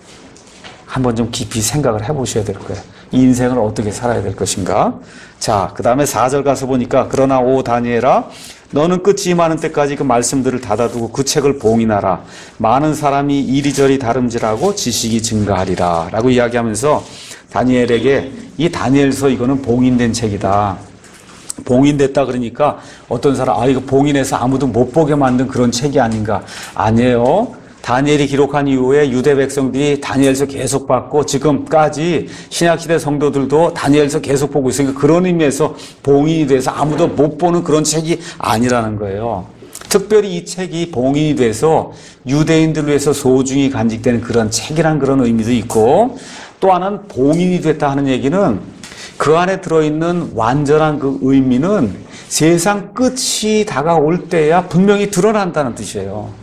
한번 좀 깊이 생각을 해보셔야 될 거예요. 이 인생을 어떻게 살아야 될 것인가. 자, 그 다음에 사 절 가서 보니까 그러나 오 다니엘아 너는 끝이 임하는 때까지 그 말씀들을 닫아두고 그 책을 봉인하라. 많은 사람이 이리저리 다름질하고 지식이 증가하리라 라고 이야기하면서 다니엘에게 이 다니엘서 이거는 봉인된 책이다. 봉인됐다 그러니까 어떤 사람 아 이거 봉인해서 아무도 못 보게 만든 그런 책이 아닌가. 아니에요. 다니엘이 기록한 이후에 유대 백성들이 다니엘서 계속 받고 지금까지 신약시대 성도들도 다니엘서 계속 보고 있으니까 그런 의미에서 봉인이 돼서 아무도 못 보는 그런 책이 아니라는 거예요. 특별히 이 책이 봉인이 돼서 유대인들을 위해서 소중히 간직되는 그런 책이란 그런 의미도 있고 또 하나는 봉인이 됐다 하는 얘기는 그 안에 들어있는 완전한 그 의미는 세상 끝이 다가올 때야 분명히 드러난다는 뜻이에요.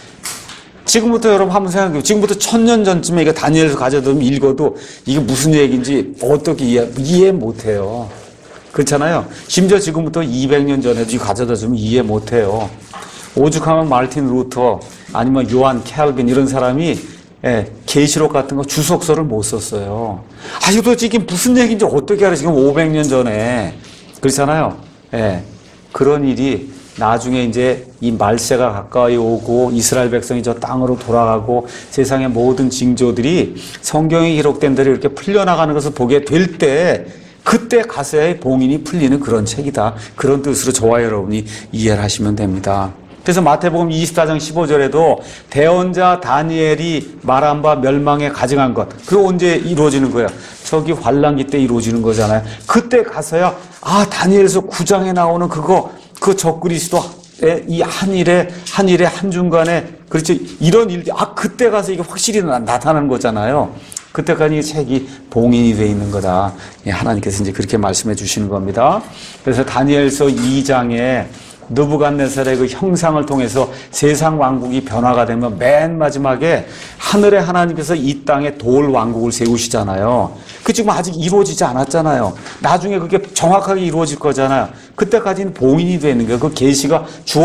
지금부터 여러분 한번 생각해요. 지금부터 천년 전쯤에 이거 다니엘서 가져두면 읽어도 이게 무슨 얘기인지 어떻게 이해, 이해 못해요. 그렇잖아요. 심지어 지금부터 이백 년 전에도 이거 가져다 주면 이해 못해요. 오죽하면 마르틴 루터 아니면 요한 캘빈 이런 사람이 예, 계시록 같은 거 주석서를 못 썼어요. 아, 이거 지금 무슨 얘기인지 어떻게 알아? 지금 오백 년 전에. 그렇잖아요. 예, 그런 일이 나중에 이제 이 말세가 가까이 오고 이스라엘 백성이 저 땅으로 돌아가고 세상의 모든 징조들이 성경에 기록된 대로 이렇게 풀려나가는 것을 보게 될 때 그때 가서야 봉인이 풀리는 그런 책이다. 그런 뜻으로 저와 여러분이 이해를 하시면 됩니다. 그래서 마태복음 이십사 장 십오 절에도 대언자 다니엘이 말한 바 멸망에 가증한 것. 그거 언제 이루어지는 거야? 저기 환란기 때 이루어지는 거잖아요. 그때 가서야 아 다니엘서 구 장에 나오는 그거 그 적그리스도의 이 한일의 한일의 한중간에 그렇죠 이런 일들 아 그때 가서 이게 확실히 나, 나타나는 거잖아요. 그때까지 이 책이 봉인이 되어 있는 거다. 예, 하나님께서 이제 그렇게 말씀해 주시는 겁니다. 그래서 다니엘서 이 장에 느부갓네살의 그 형상을 통해서 세상 왕국이 변화가 되면 맨 마지막에 하늘의 하나님께서 이 땅에 돌 왕국을 세우시잖아요. 그 지금 아직 이루어지지 않았잖아요. 나중에 그게 정확하게 이루어질 거잖아요. 그때까지는 봉인이 되는 거예요. 그 계시가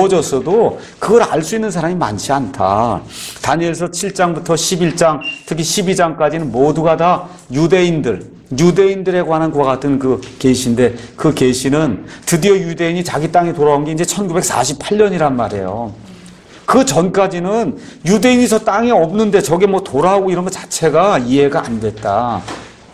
주어졌어도 그걸 알 수 있는 사람이 많지 않다. 다니엘서 칠 장부터 십일 장, 특히 십이 장까지는 모두가 다 유대인들, 유대인들에 관한 그와 같은 그 계시인데 그 계시는 드디어 유대인이 자기 땅에 돌아온 게 이제 천구백사십팔 년이란 말이에요. 그 전까지는 유대인이 저 땅에 없는데 저게 뭐 돌아오고 이런 것 자체가 이해가 안 됐다.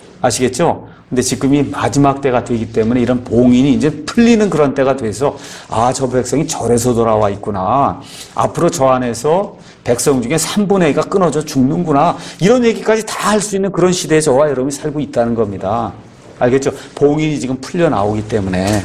아시겠죠? 근데 지금이 마지막 때가 되기 때문에 이런 봉인이 이제 풀리는 그런 때가 돼서 아, 저 백성이 절에서 돌아와 있구나. 앞으로 저 안에서 백성 중에 삼분의 이가 끊어져 죽는구나. 이런 얘기까지 다 할 수 있는 그런 시대에 저와 여러분이 살고 있다는 겁니다. 알겠죠? 봉인이 지금 풀려 나오기 때문에.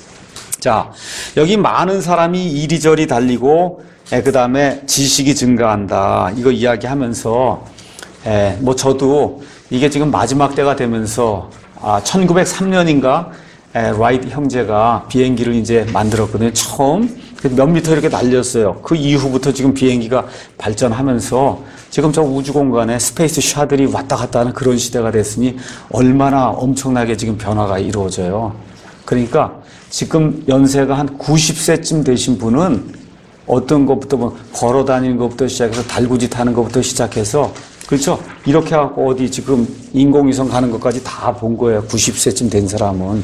자, 여기 많은 사람이 이리저리 달리고 그 다음에 지식이 증가한다. 이거 이야기하면서 에, 뭐 저도 이게 지금 마지막 때가 되면서 아, 천구백삼 년인가 에, 라이트 형제가 비행기를 이제 만들었거든요. 처음 몇 미터 이렇게 날렸어요. 그 이후부터 지금 비행기가 발전하면서 지금 저 우주 공간에 스페이스 샤들이 왔다 갔다 하는 그런 시대가 됐으니 얼마나 엄청나게 지금 변화가 이루어져요. 그러니까 지금 연세가 한 구십 세쯤 되신 분은 어떤 것부터 뭐 걸어 다니는 것부터 시작해서 달구지 타는 것부터 시작해서 그렇죠? 이렇게 하고 어디 지금 인공위성 가는 것까지 다 본 거예요. 구십 세쯤 된 사람은.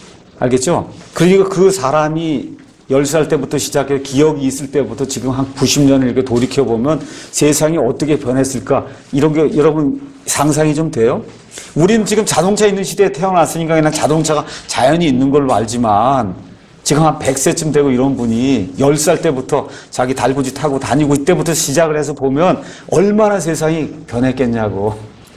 알겠죠? 그러니까 그 사람이 열 살 때부터 시작해서 기억이 있을 때부터 지금 한 구십 년을 이렇게 돌이켜보면 세상이 어떻게 변했을까? 이런 게 여러분 상상이 좀 돼요? 우리는 지금 자동차 있는 시대에 태어났으니까 그냥 자동차가 자연히 있는 걸로 알지만 지금 한 백 세쯤 되고 이런 분이 열 살 때부터 자기 달구지 타고 다니고 이때부터 시작을 해서 보면 얼마나 세상이 변했겠냐고.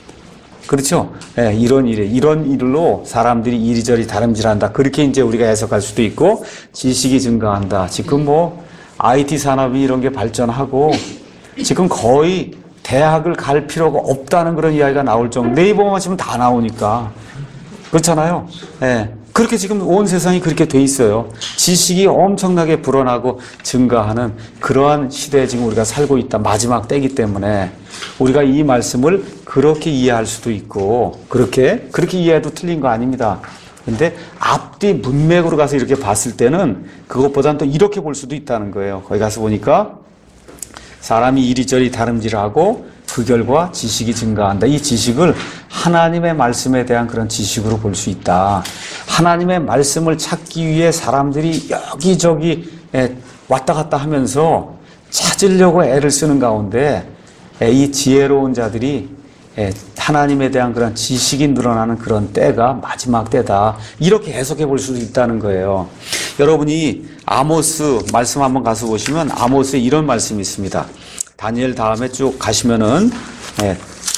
그렇죠? 예, 이런 일에, 이런 일로 사람들이 이리저리 다름질한다. 그렇게 이제 우리가 해석할 수도 있고, 지식이 증가한다. 지금 뭐, 아이티 산업이 이런 게 발전하고, 지금 거의 대학을 갈 필요가 없다는 그런 이야기가 나올 정도. 네이버만 치면 다 나오니까. 그렇잖아요? 예. 그렇게 지금 온 세상이 그렇게 돼 있어요. 지식이 엄청나게 불어나고 증가하는 그러한 시대에 지금 우리가 살고 있다. 마지막 때이기 때문에 우리가 이 말씀을 그렇게 이해할 수도 있고 그렇게 그렇게 이해해도 틀린 거 아닙니다. 근데 앞뒤 문맥으로 가서 이렇게 봤을 때는 그것보다는 또 이렇게 볼 수도 있다는 거예요. 거기 가서 보니까 사람이 이리저리 다름질하고 그 결과 지식이 증가한다. 이 지식을 하나님의 말씀에 대한 그런 지식으로 볼 수 있다. 하나님의 말씀을 찾기 위해 사람들이 여기저기 왔다 갔다 하면서 찾으려고 애를 쓰는 가운데 이 지혜로운 자들이 하나님에 대한 그런 지식이 늘어나는 그런 때가 마지막 때다. 이렇게 해석해 볼 수도 있다는 거예요. 여러분이 아모스 말씀 한번 가서 보시면 아모스에 이런 말씀이 있습니다. 다니엘 다음에 쭉 가시면은 예,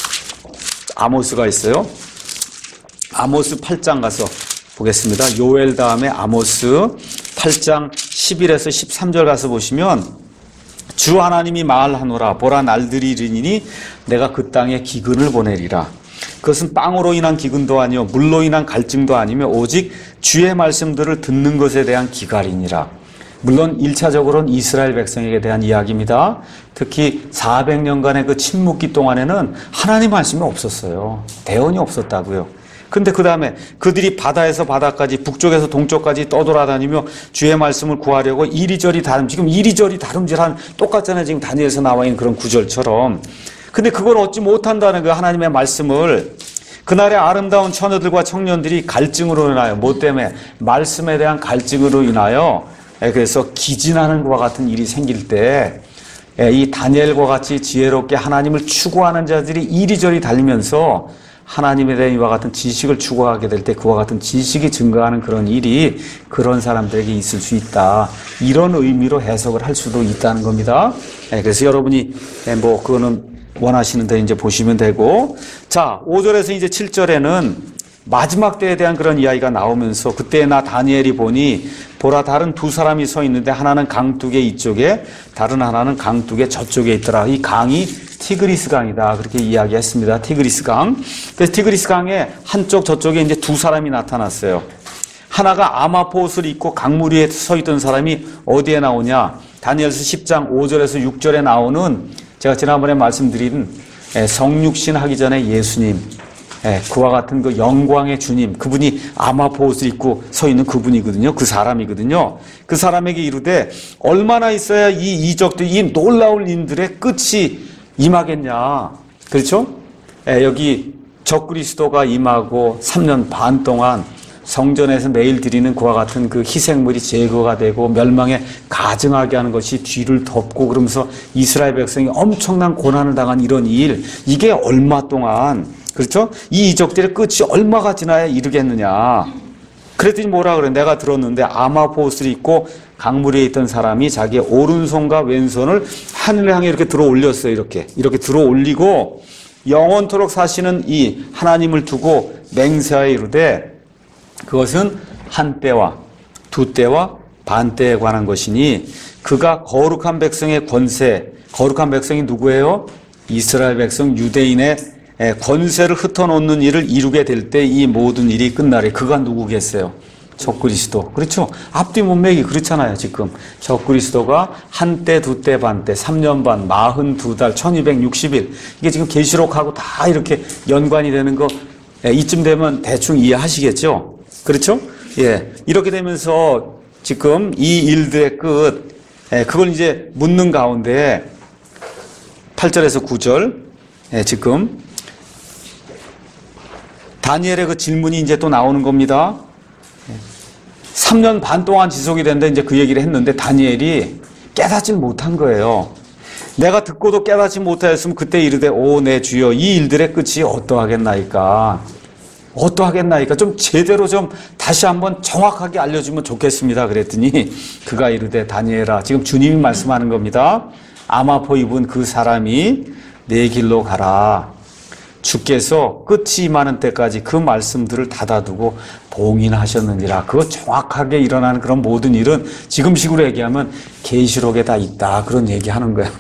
아모스가 있어요. 아모스 팔 장 가서 보겠습니다. 요엘 다음에 아모스 팔 장 십일에서 십삼 절 가서 보시면 주 하나님이 말하노라 보라 날들이 이르니니 내가 그 땅에 기근을 보내리라. 그것은 빵으로 인한 기근도 아니요 물로 인한 갈증도 아니며 오직 주의 말씀들을 듣는 것에 대한 기갈이니라. 물론 일 차적으로는 이스라엘 백성에게 대한 이야기입니다. 특히 사백 년간의 그 침묵기 동안에는 하나님 말씀이 없었어요. 대언이 없었다고요. 근데 그 다음에 그들이 바다에서 바다까지 북쪽에서 동쪽까지 떠돌아다니며 주의 말씀을 구하려고 이리저리 다름 지금 이리저리 다름질한 똑같잖아요. 지금 다니엘에서 나와 있는 그런 구절처럼. 근데 그걸 얻지 못한다는 그 하나님의 말씀을 그날의 아름다운 처녀들과 청년들이 갈증으로 인하여 뭐 때문에 말씀에 대한 갈증으로 인하여 그래서 기진하는 것과 같은 일이 생길 때 이 다니엘과 같이 지혜롭게 하나님을 추구하는 자들이 이리저리 달리면서 하나님에 대한 이와 같은 지식을 추구하게 될 때 그와 같은 지식이 증가하는 그런 일이 그런 사람들에게 있을 수 있다. 이런 의미로 해석을 할 수도 있다는 겁니다. 그래서 여러분이 뭐 그거는 원하시는 데 이제 보시면 되고, 자 오 절에서 이제 칠 절에는 마지막 때에 대한 그런 이야기가 나오면서 그때 나 다니엘이 보니 보라 다른 두 사람이 서 있는데 하나는 강둑의 이쪽에 다른 하나는 강둑의 저쪽에 있더라. 이 강이 티그리스 강이다. 그렇게 이야기했습니다. 티그리스 강. 그래서 티그리스 강의 한쪽 저쪽에 이제 두 사람이 나타났어요. 하나가 아마포 옷을 입고 강물 위에 서 있던 사람이 어디에 나오냐? 다니엘서 십 장 오 절에서 육 절에 나오는 제가 지난번에 말씀드린 성육신 하기 전에 예수님, 그와 같은 그 영광의 주님, 그분이 아마포 옷을 입고 서 있는 그분이거든요. 그 사람이거든요. 그 사람에게 이르되 얼마나 있어야 이 이적들, 이 놀라운 일들의 끝이 임하겠냐. 그렇죠? 여기 적그리스도가 임하고 삼 년 반 동안 성전에서 매일 드리는 그와 같은 그 희생물이 제거가 되고 멸망에 가증하게 하는 것이 뒤를 덮고 그러면서 이스라엘 백성이 엄청난 고난을 당한 이런 일, 이게 얼마 동안, 그렇죠? 이 이적들의 끝이 얼마가 지나야 이르겠느냐. 그랬더니 뭐라 그래? 내가 들었는데 아마포 옷을 입고 강물 위에 있던 사람이 자기의 오른손과 왼손을 하늘에 향해 이렇게 들어 올렸어요. 이렇게. 이렇게 들어 올리고 영원토록 사시는 이 하나님을 두고 맹세하여 이르되 그것은 한 때와 두 때와 반 때에 관한 것이니 그가 거룩한 백성의 권세, 거룩한 백성이 누구예요? 이스라엘 백성 유대인의 권세를 흩어놓는 일을 이루게 될 때 이 모든 일이 끝나래. 그가 누구겠어요? 적그리스도. 그렇죠? 앞뒤 문맥이 그렇잖아요. 지금 적그리스도가 한 때, 두 때, 반 때, 삼 년 반, 사십이 달, 천이백육십 일. 이게 지금 계시록하고 다 이렇게 연관이 되는 거 이쯤 되면 대충 이해하시겠죠? 그렇죠? 예. 이렇게 되면서 지금 이 일들의 끝, 예, 그걸 이제 묻는 가운데 팔 절에서 구 절, 예, 지금 다니엘의 그 질문이 이제 또 나오는 겁니다. 삼 년 반 동안 지속이 된다 이제 그 얘기를 했는데 다니엘이 깨닫지 못한 거예요. 내가 듣고도 깨닫지 못하였으면 그때 이르되 오 내 주여 이 일들의 끝이 어떠하겠나이까. 어떠하겠나이까. 좀 제대로 좀 다시 한번 정확하게 알려주면 좋겠습니다. 그랬더니 그가 이르되 다니엘아, 지금 주님이 말씀하는 겁니다. 아마포 입은 그 사람이 내 길로 가라. 주께서 끝이 임하는 때까지 그 말씀들을 닫아두고 봉인하셨느니라. 그거 정확하게 일어나는 그런 모든 일은 지금식으로 얘기하면 계시록에 다 있다. 그런 얘기하는 거예요.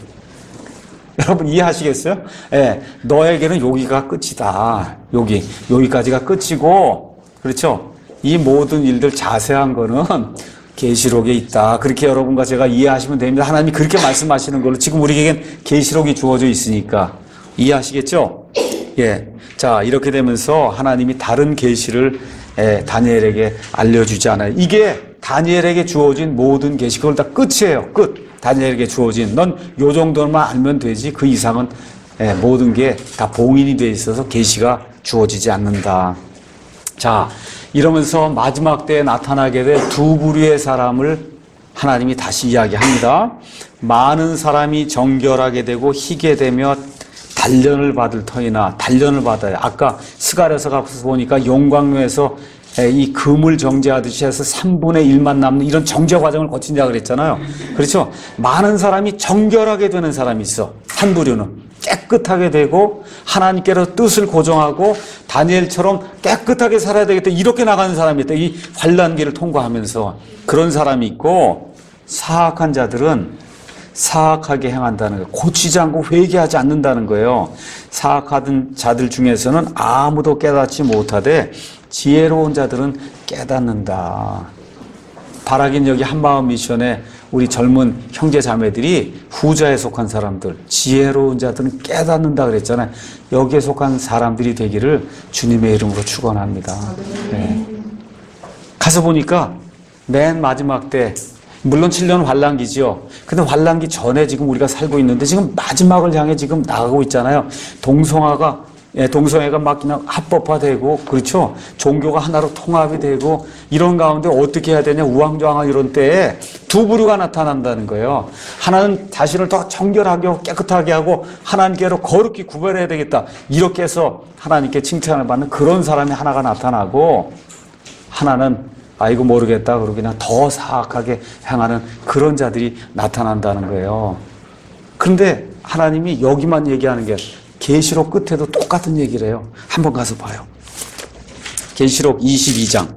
여러분 이해하시겠어요? 예, 너에게는 여기가 끝이다. 여기, 여기까지가 끝이고, 그렇죠? 이 모든 일들 자세한 거는 계시록에 있다. 그렇게 여러분과 제가 이해하시면 됩니다. 하나님이 그렇게 말씀하시는 걸로 지금 우리에겐 계시록이 주어져 있으니까 이해하시겠죠? 예. 자, 이렇게 되면서 하나님이 다른 계시를 예, 다니엘에게 알려주지 않아요. 이게 다니엘에게 주어진 모든 계시, 그걸 다 끝이에요. 끝. 다니엘에게 주어진, 넌 요 정도만 알면 되지 그 이상은 예, 모든 게 다 봉인이 돼 있어서 계시가 주어지지 않는다. 자, 이러면서 마지막 때에 나타나게 될 두 부류의 사람을 하나님이 다시 이야기합니다. 많은 사람이 정결하게 되고 희게 되며 단련을 받을 터이나, 단련을 받아요. 아까 스가랴서 가서 보니까 용광로에서 이 금을 정제하듯이 해서 삼분의 일만 남는 이런 정제 과정을 거친다고 그랬잖아요. 그렇죠? 많은 사람이 정결하게 되는 사람이 있어. 한 부류는 깨끗하게 되고 하나님께로 뜻을 고정하고 다니엘처럼 깨끗하게 살아야 되겠다 이렇게 나가는 사람이 있다. 이 환난기를 통과하면서 그런 사람이 있고, 사악한 자들은 사악하게 행한다는 거예요. 고치지 않고 회개하지 않는다는 거예요. 사악하던 자들 중에서는 아무도 깨닫지 못하되 지혜로운 자들은 깨닫는다. 바라긴 여기 한마음 미션에 우리 젊은 형제 자매들이 후자에 속한 사람들, 지혜로운 자들은 깨닫는다 그랬잖아요. 여기에 속한 사람들이 되기를 주님의 이름으로 축원합니다. 네. 가서 보니까 맨 마지막 때, 물론 칠 년 환란기지요. 근데 환란기 전에 지금 우리가 살고 있는데 지금 마지막을 향해 지금 나가고 있잖아요. 동성화가, 예, 동성애가 막 그냥 합법화되고, 그렇죠? 종교가 하나로 통합이 되고, 이런 가운데 어떻게 해야 되냐, 우왕좌왕한 이런 때에 두 부류가 나타난다는 거예요. 하나는 자신을 더 정결하게 하고 깨끗하게 하고 하나님께로 거룩히 구별해야 되겠다. 이렇게 해서 하나님께 칭찬을 받는 그런 사람이 하나가 나타나고, 하나는 아이고 모르겠다 그러고 그냥 더 사악하게 행하는 그런 자들이 나타난다는 거예요. 그런데 하나님이 여기만 얘기하는 게 계시록 끝에도 똑같은 얘기를 해요. 한번 가서 봐요. 계시록 이십이 장.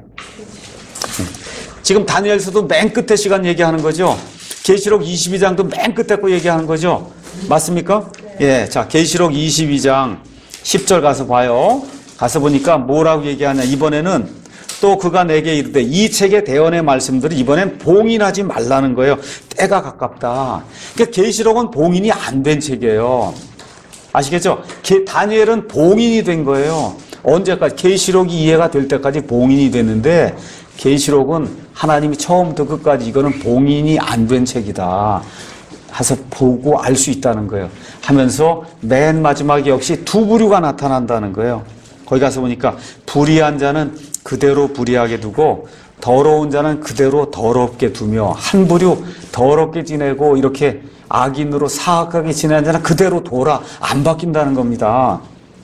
지금 다니엘서도 맨 끝에 시간 얘기하는 거죠. 계시록 이십이 장도 맨 끝에 거 얘기하는 거죠. 맞습니까? 예, 자 계시록 이십이 장 십 절 가서 봐요. 가서 보니까 뭐라고 얘기하냐. 이번에는 또 그가 내게 이르되 이 책의 대언의 말씀들을 이번엔 봉인하지 말라는 거예요. 때가 가깝다. 그러니까 계시록은 봉인이 안 된 책이에요. 아시겠죠? 다니엘은 봉인이 된 거예요. 언제까지? 계시록이 이해가 될 때까지 봉인이 됐는데 계시록은 하나님이 처음부터 끝까지 이거는 봉인이 안 된 책이다 해서 보고 알 수 있다는 거예요. 하면서 맨 마지막에 역시 두 부류가 나타난다는 거예요. 거기 가서 보니까 불의한 자는 그대로 불의하게 두고 더러운 자는 그대로 더럽게 두며, 한 부류 더럽게 지내고 이렇게 악인으로 사악하게 지내는 자는 그대로 둬라. 안 바뀐다는 겁니다.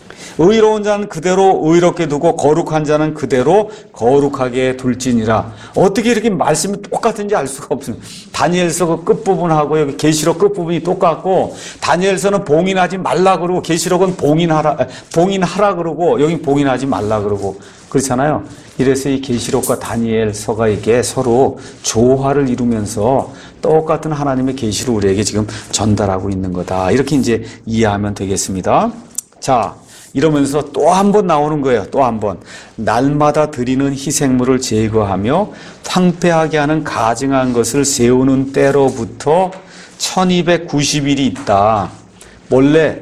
의로운 자는 그대로 의롭게 두고 거룩한 자는 그대로 거룩하게 둘지니라. 어떻게 이렇게 말씀이 똑같은지 알 수가 없습니다. 다니엘서 그 끝부분하고 여기 계시록 끝부분이 똑같고, 다니엘서는 봉인하지 말라 그러고 계시록은 봉인하라 봉인하라 그러고 여기 봉인하지 말라 그러고 그렇잖아요. 이래서 이 계시록과 다니엘서가 이게 서로 조화를 이루면서 똑같은 하나님의 계시를 우리에게 지금 전달하고 있는 거다. 이렇게 이제 이해하면 되겠습니다. 자, 이러면서 또 한 번 나오는 거예요. 또 한 번. 날마다 드리는 희생물을 제거하며 황폐하게 하는 가증한 것을 세우는 때로부터 천이백구십 일이 있다. 원래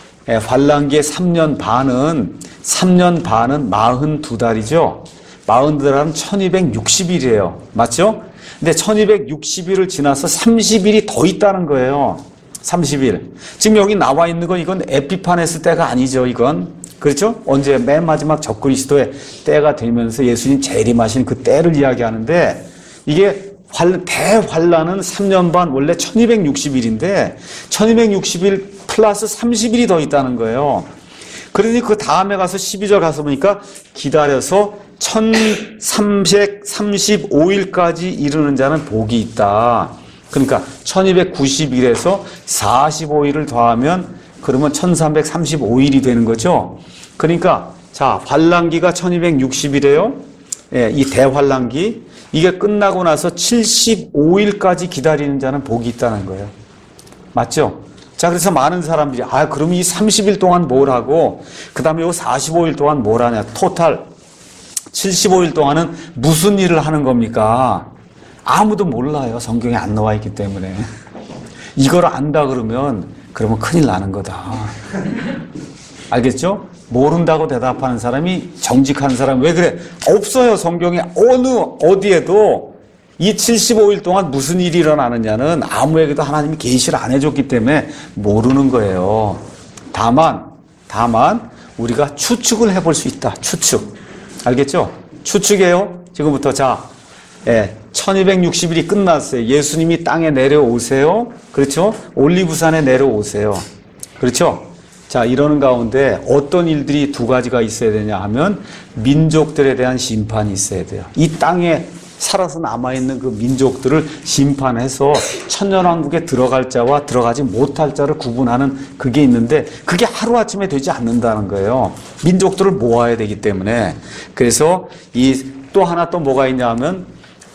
환란기의 삼 년 반은 삼 년 반은 사십이 달이죠. 사십이 달은 천이백육십 일이에요. 맞죠? 근데 천이백육십 일을 지나서 삼십 일이 더 있다는 거예요. 삼십 일. 지금 여기 나와 있는 건 이건 에피파네스 때가 아니죠, 이건. 그렇죠? 언제 맨 마지막 적그리스도의 때가 되면서 예수님 재림하신 그 때를 이야기하는데, 이게 대환란은 삼 년 반 원래 천이백육십 일인데 천이백육십 일 플러스 삼십 일이 더 있다는 거예요. 그러니 그 다음에 가서 십이 절 가서 보니까 기다려서 천삼백삼십오 일까지 이르는 자는 복이 있다. 그러니까 천이백구십 일에서 사십오 일을 더하면 그러면 천삼백삼십오 일이 되는 거죠. 그러니까 자, 환란기가 천이백육십 일이에요. 예, 이 대환란기. 이게 끝나고 나서 칠십오 일까지 기다리는 자는 복이 있다는 거예요. 맞죠? 자, 그래서 많은 사람들이 아, 그럼 이 삼십 일 동안 뭘 하고 그다음에 요 사십오 일 동안 뭘 하냐. 토탈 칠십오 일 동안은 무슨 일을 하는 겁니까? 아무도 몰라요. 성경에 안 나와 있기 때문에. 이걸 안다 그러면 그러면 큰일 나는 거다. 알겠죠? 모른다고 대답하는 사람이 정직한 사람. 왜 그래? 없어요. 성경에 어느 어디에도 이 칠십오 일 동안 무슨 일이 일어나느냐는 아무에게도 하나님이 계시를 안 해줬기 때문에 모르는 거예요. 다만 다만 우리가 추측을 해볼 수 있다. 추측. 알겠죠? 추측이에요. 지금부터 자, 예, 천이백육십 일이 끝났어요. 예수님이 땅에 내려오세요. 그렇죠? 올리브산에 내려오세요. 그렇죠? 자, 이러는 가운데 어떤 일들이 두 가지가 있어야 되냐 하면 민족들에 대한 심판이 있어야 돼요. 이 땅에 살아서 남아있는 그 민족들을 심판해서 천년왕국에 들어갈 자와 들어가지 못할 자를 구분하는 그게 있는데 그게 하루아침에 되지 않는다는 거예요. 민족들을 모아야 되기 때문에. 그래서 이 또 하나 또 뭐가 있냐 하면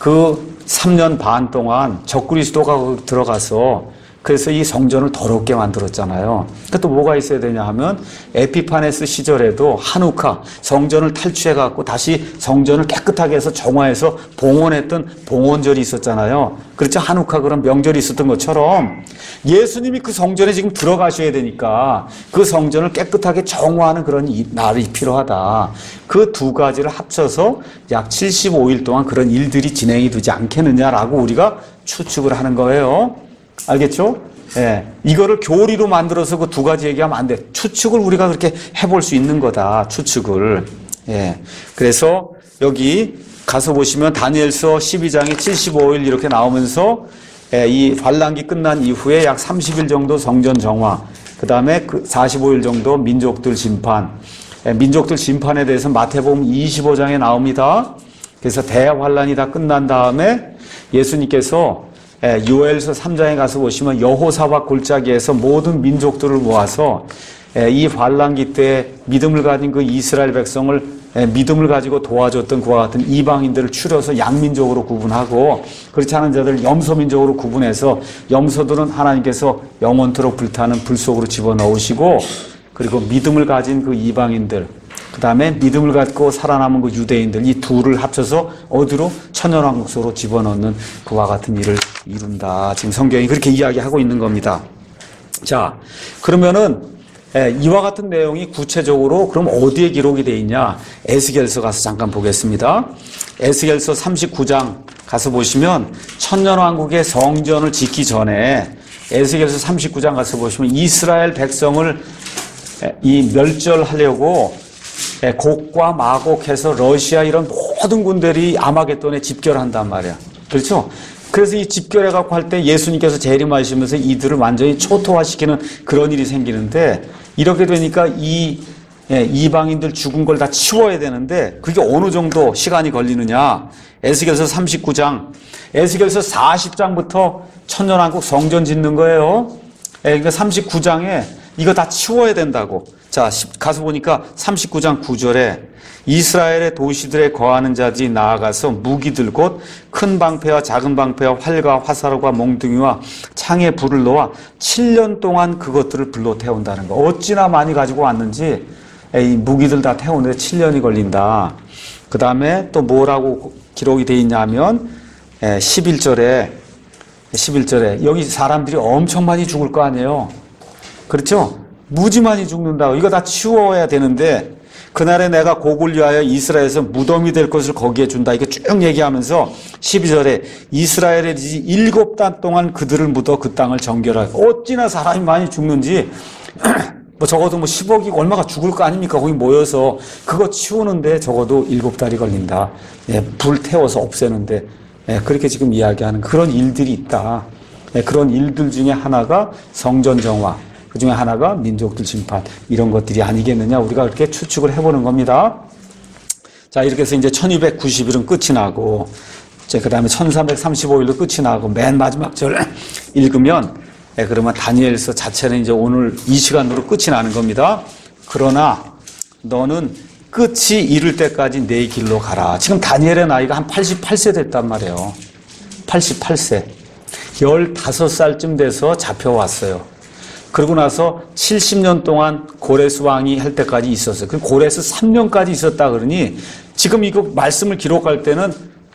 그 삼 년 반 동안 적그리스도가 들어가서 그래서 이 성전을 더럽게 만들었잖아요. 그러니까 또 뭐가 있어야 되냐 하면 에피파네스 시절에도 하누카 성전을 탈취해갖고 다시 성전을 깨끗하게 해서 정화해서 봉헌했던 봉헌절이 있었잖아요. 그렇죠? 하누카 그런 명절이 있었던 것처럼 예수님이 그 성전에 지금 들어가셔야 되니까 그 성전을 깨끗하게 정화하는 그런 날이 필요하다. 그 두 가지를 합쳐서 약 칠십오 일 동안 그런 일들이 진행이 되지 않겠느냐라고 우리가 추측을 하는 거예요. 알겠죠? 예. 이거를 교리로 만들어서 그 두 가지 얘기하면 안 돼. 추측을 우리가 그렇게 해볼 수 있는 거다. 추측을. 예. 그래서 여기 가서 보시면 다니엘서 십이 장에 칠십오 일 이렇게 나오면서 예, 이 환란기 끝난 이후에 약 삼십 일 정도 성전 정화, 그 다음에 그 사십오 일 정도 민족들 심판. 예, 민족들 심판에 대해서 마태복음 이십오 장에 나옵니다. 그래서 대환란이 다 끝난 다음에 예수님께서 예, 요엘서 삼 장에 가서 보시면 여호사밧 골짜기에서 모든 민족들을 모아서 예, 이 환란기 때 믿음을 가진 그 이스라엘 백성을 예, 믿음을 가지고 도와줬던 그와 같은 이방인들을 추려서 양민족으로 구분하고 그렇지 않은 자들을 염소민족으로 구분해서 염소들은 하나님께서 영원토록 불타는 불 속으로 집어넣으시고 그리고 믿음을 가진 그 이방인들 그 다음에 믿음을 갖고 살아남은 그 유대인들 이 둘을 합쳐서 어디로? 천년왕국 속으로 집어넣는 그와 같은 일을 이룬다. 지금 성경이 그렇게 이야기하고 있는 겁니다. 자, 그러면은 예, 이와 같은 내용이 구체적으로 그럼 어디에 기록이 되어 있냐? 에스겔서 가서 잠깐 보겠습니다. 에스겔서 삼십구 장 가서 보시면 천년왕국의 성전을 짓기 전에 에스겔서 삼십구 장 가서 보시면 이스라엘 백성을 이 멸절하려고 곡과 마곡해서 러시아 이런 모든 군대들이 아마겟돈에 집결한단 말이야. 그렇죠? 그래서 이 집결해갖고 할 때 예수님께서 재림하시면서 이들을 완전히 초토화시키는 그런 일이 생기는데 이렇게 되니까 이 예, 이방인들 죽은 걸 다 치워야 되는데 그게 어느 정도 시간이 걸리느냐. 에스겔서 삼십구 장, 에스겔서 사십 장부터 천년왕국 성전 짓는 거예요. 예, 그러니까 삼십구 장에 이거 다 치워야 된다고. 자, 가서 보니까 삼십구 장 구 절에 이스라엘의 도시들에 거하는 자들이 나아가서 무기들 곧 큰 방패와 작은 방패와 활과 화살과 몽둥이와 창에 불을 놓아 칠 년 동안 그것들을 불로 태운다는 거. 어찌나 많이 가지고 왔는지 이 무기들 다 태우는데 칠 년이 걸린다. 그 다음에 또 뭐라고 기록이 되어 있냐면 십일 절에 십일 절에 여기 사람들이 엄청 많이 죽을 거 아니에요. 그렇죠? 무지 많이 죽는다고. 이거 다 치워야 되는데 그날에 내가 곡을 위하여 이스라엘에서 무덤이 될 것을 거기에 준다. 이거 쭉 얘기하면서 십이 절에 이스라엘의 일곱 달 동안 그들을 묻어 그 땅을 정결하고. 어찌나 사람이 많이 죽는지 뭐 적어도 뭐 십억이 얼마가 죽을 거 아닙니까? 거기 모여서 그거 치우는데 적어도 일곱 달이 걸린다. 예, 불 태워서 없애는데 예, 그렇게 지금 이야기하는 그런 일들이 있다. 예, 그런 일들 중에 하나가 성전 정화. 그 중에 하나가 민족들 심판 이런 것들이 아니겠느냐 우리가 그렇게 추측을 해보는 겁니다. 자, 이렇게 해서 이제 천이백구십 일은 끝이 나고 이제 그 다음에 천삼백삼십오 일도 끝이 나고 맨 마지막 절 읽으면 예, 그러면 다니엘서 자체는 이제 오늘 이 시간으로 끝이 나는 겁니다. 그러나 너는 끝이 이를 때까지 내 길로 가라. 지금 다니엘의 나이가 한 팔십팔 세 됐단 말이에요. 팔십팔 세. 열다섯 살쯤 돼서 잡혀왔어요. 그러고 나서 칠십 년 동안 고레스 왕이 할 때까지 있었어요. 그 고레스 삼 년까지 있었다 그러니 지금 이거 말씀을 기록할 때는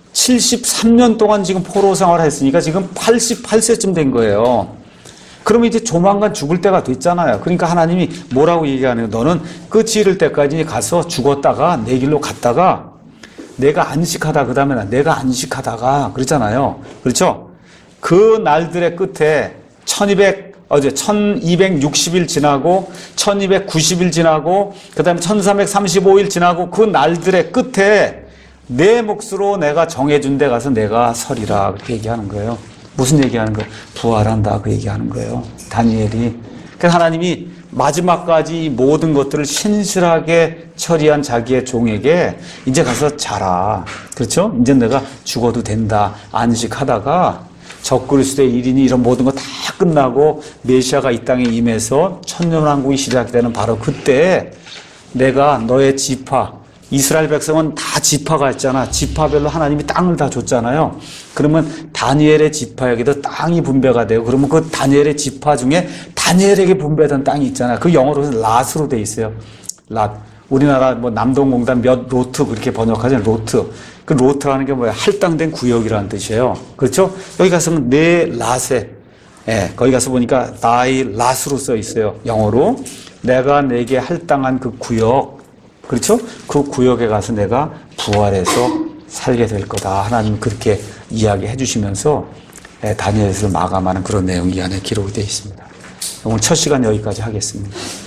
칠십삼 년 동안 지금 포로 생활을 했으니까 지금 팔십팔 세쯤 된 거예요. 그러면 이제 조만간 죽을 때가 됐잖아요. 그러니까 하나님이 뭐라고 얘기하네요. 너는 끝이 이를 때까지 가서 죽었다가 내 길로 갔다가 내가 안식하다 그 다음에 내가 안식하다가 그랬잖아요. 그렇죠? 그 날들의 끝에 천이백 어제 천이백육십 일 지나고 천이백구십 일 지나고 그 다음에 천삼백삼십오 일 지나고 그 날들의 끝에 내 몫으로 내가 정해준 데 가서 내가 서리라 그렇게 얘기하는 거예요. 무슨 얘기하는 거예요? 부활한다 그 얘기하는 거예요. 다니엘이. 그래서 하나님이 마지막까지 모든 것들을 신실하게 처리한 자기의 종에게 이제 가서 자라. 그렇죠? 이제 내가 죽어도 된다. 안식하다가 적그리스도의 일이니 이런 모든 거 다 끝나고 메시아가 이 땅에 임해서 천년왕국이 시작되는 바로 그때 내가 너의 지파 이스라엘 백성은 다 지파가 있잖아. 지파별로 하나님이 땅을 다 줬잖아요. 그러면 다니엘의 지파에게도 땅이 분배가 되고 그러면 그 다니엘의 지파 중에 다니엘에게 분배된 땅이 있잖아요. 그 영어로는 랏으로 돼 있어요. 랏. 우리나라 뭐 남동공단 몇 로트 그렇게 번역하잖아요. 로트. 그 로트라는 게 뭐야? 할당된 구역이라는 뜻이에요. 그렇죠? 여기 가서는 내 랏에 예, 거기 가서 보니까 thy 랏으로 써 있어요. 영어로. 내가 내게 할당한 그 구역 그렇죠? 그 구역에 가서 내가 부활해서 살게 될 거다. 하나님 그렇게 이야기해 주시면서 다니엘서를 마감하는 그런 내용이 이 안에 기록이 되어 있습니다. 오늘 첫 시간 여기까지 하겠습니다.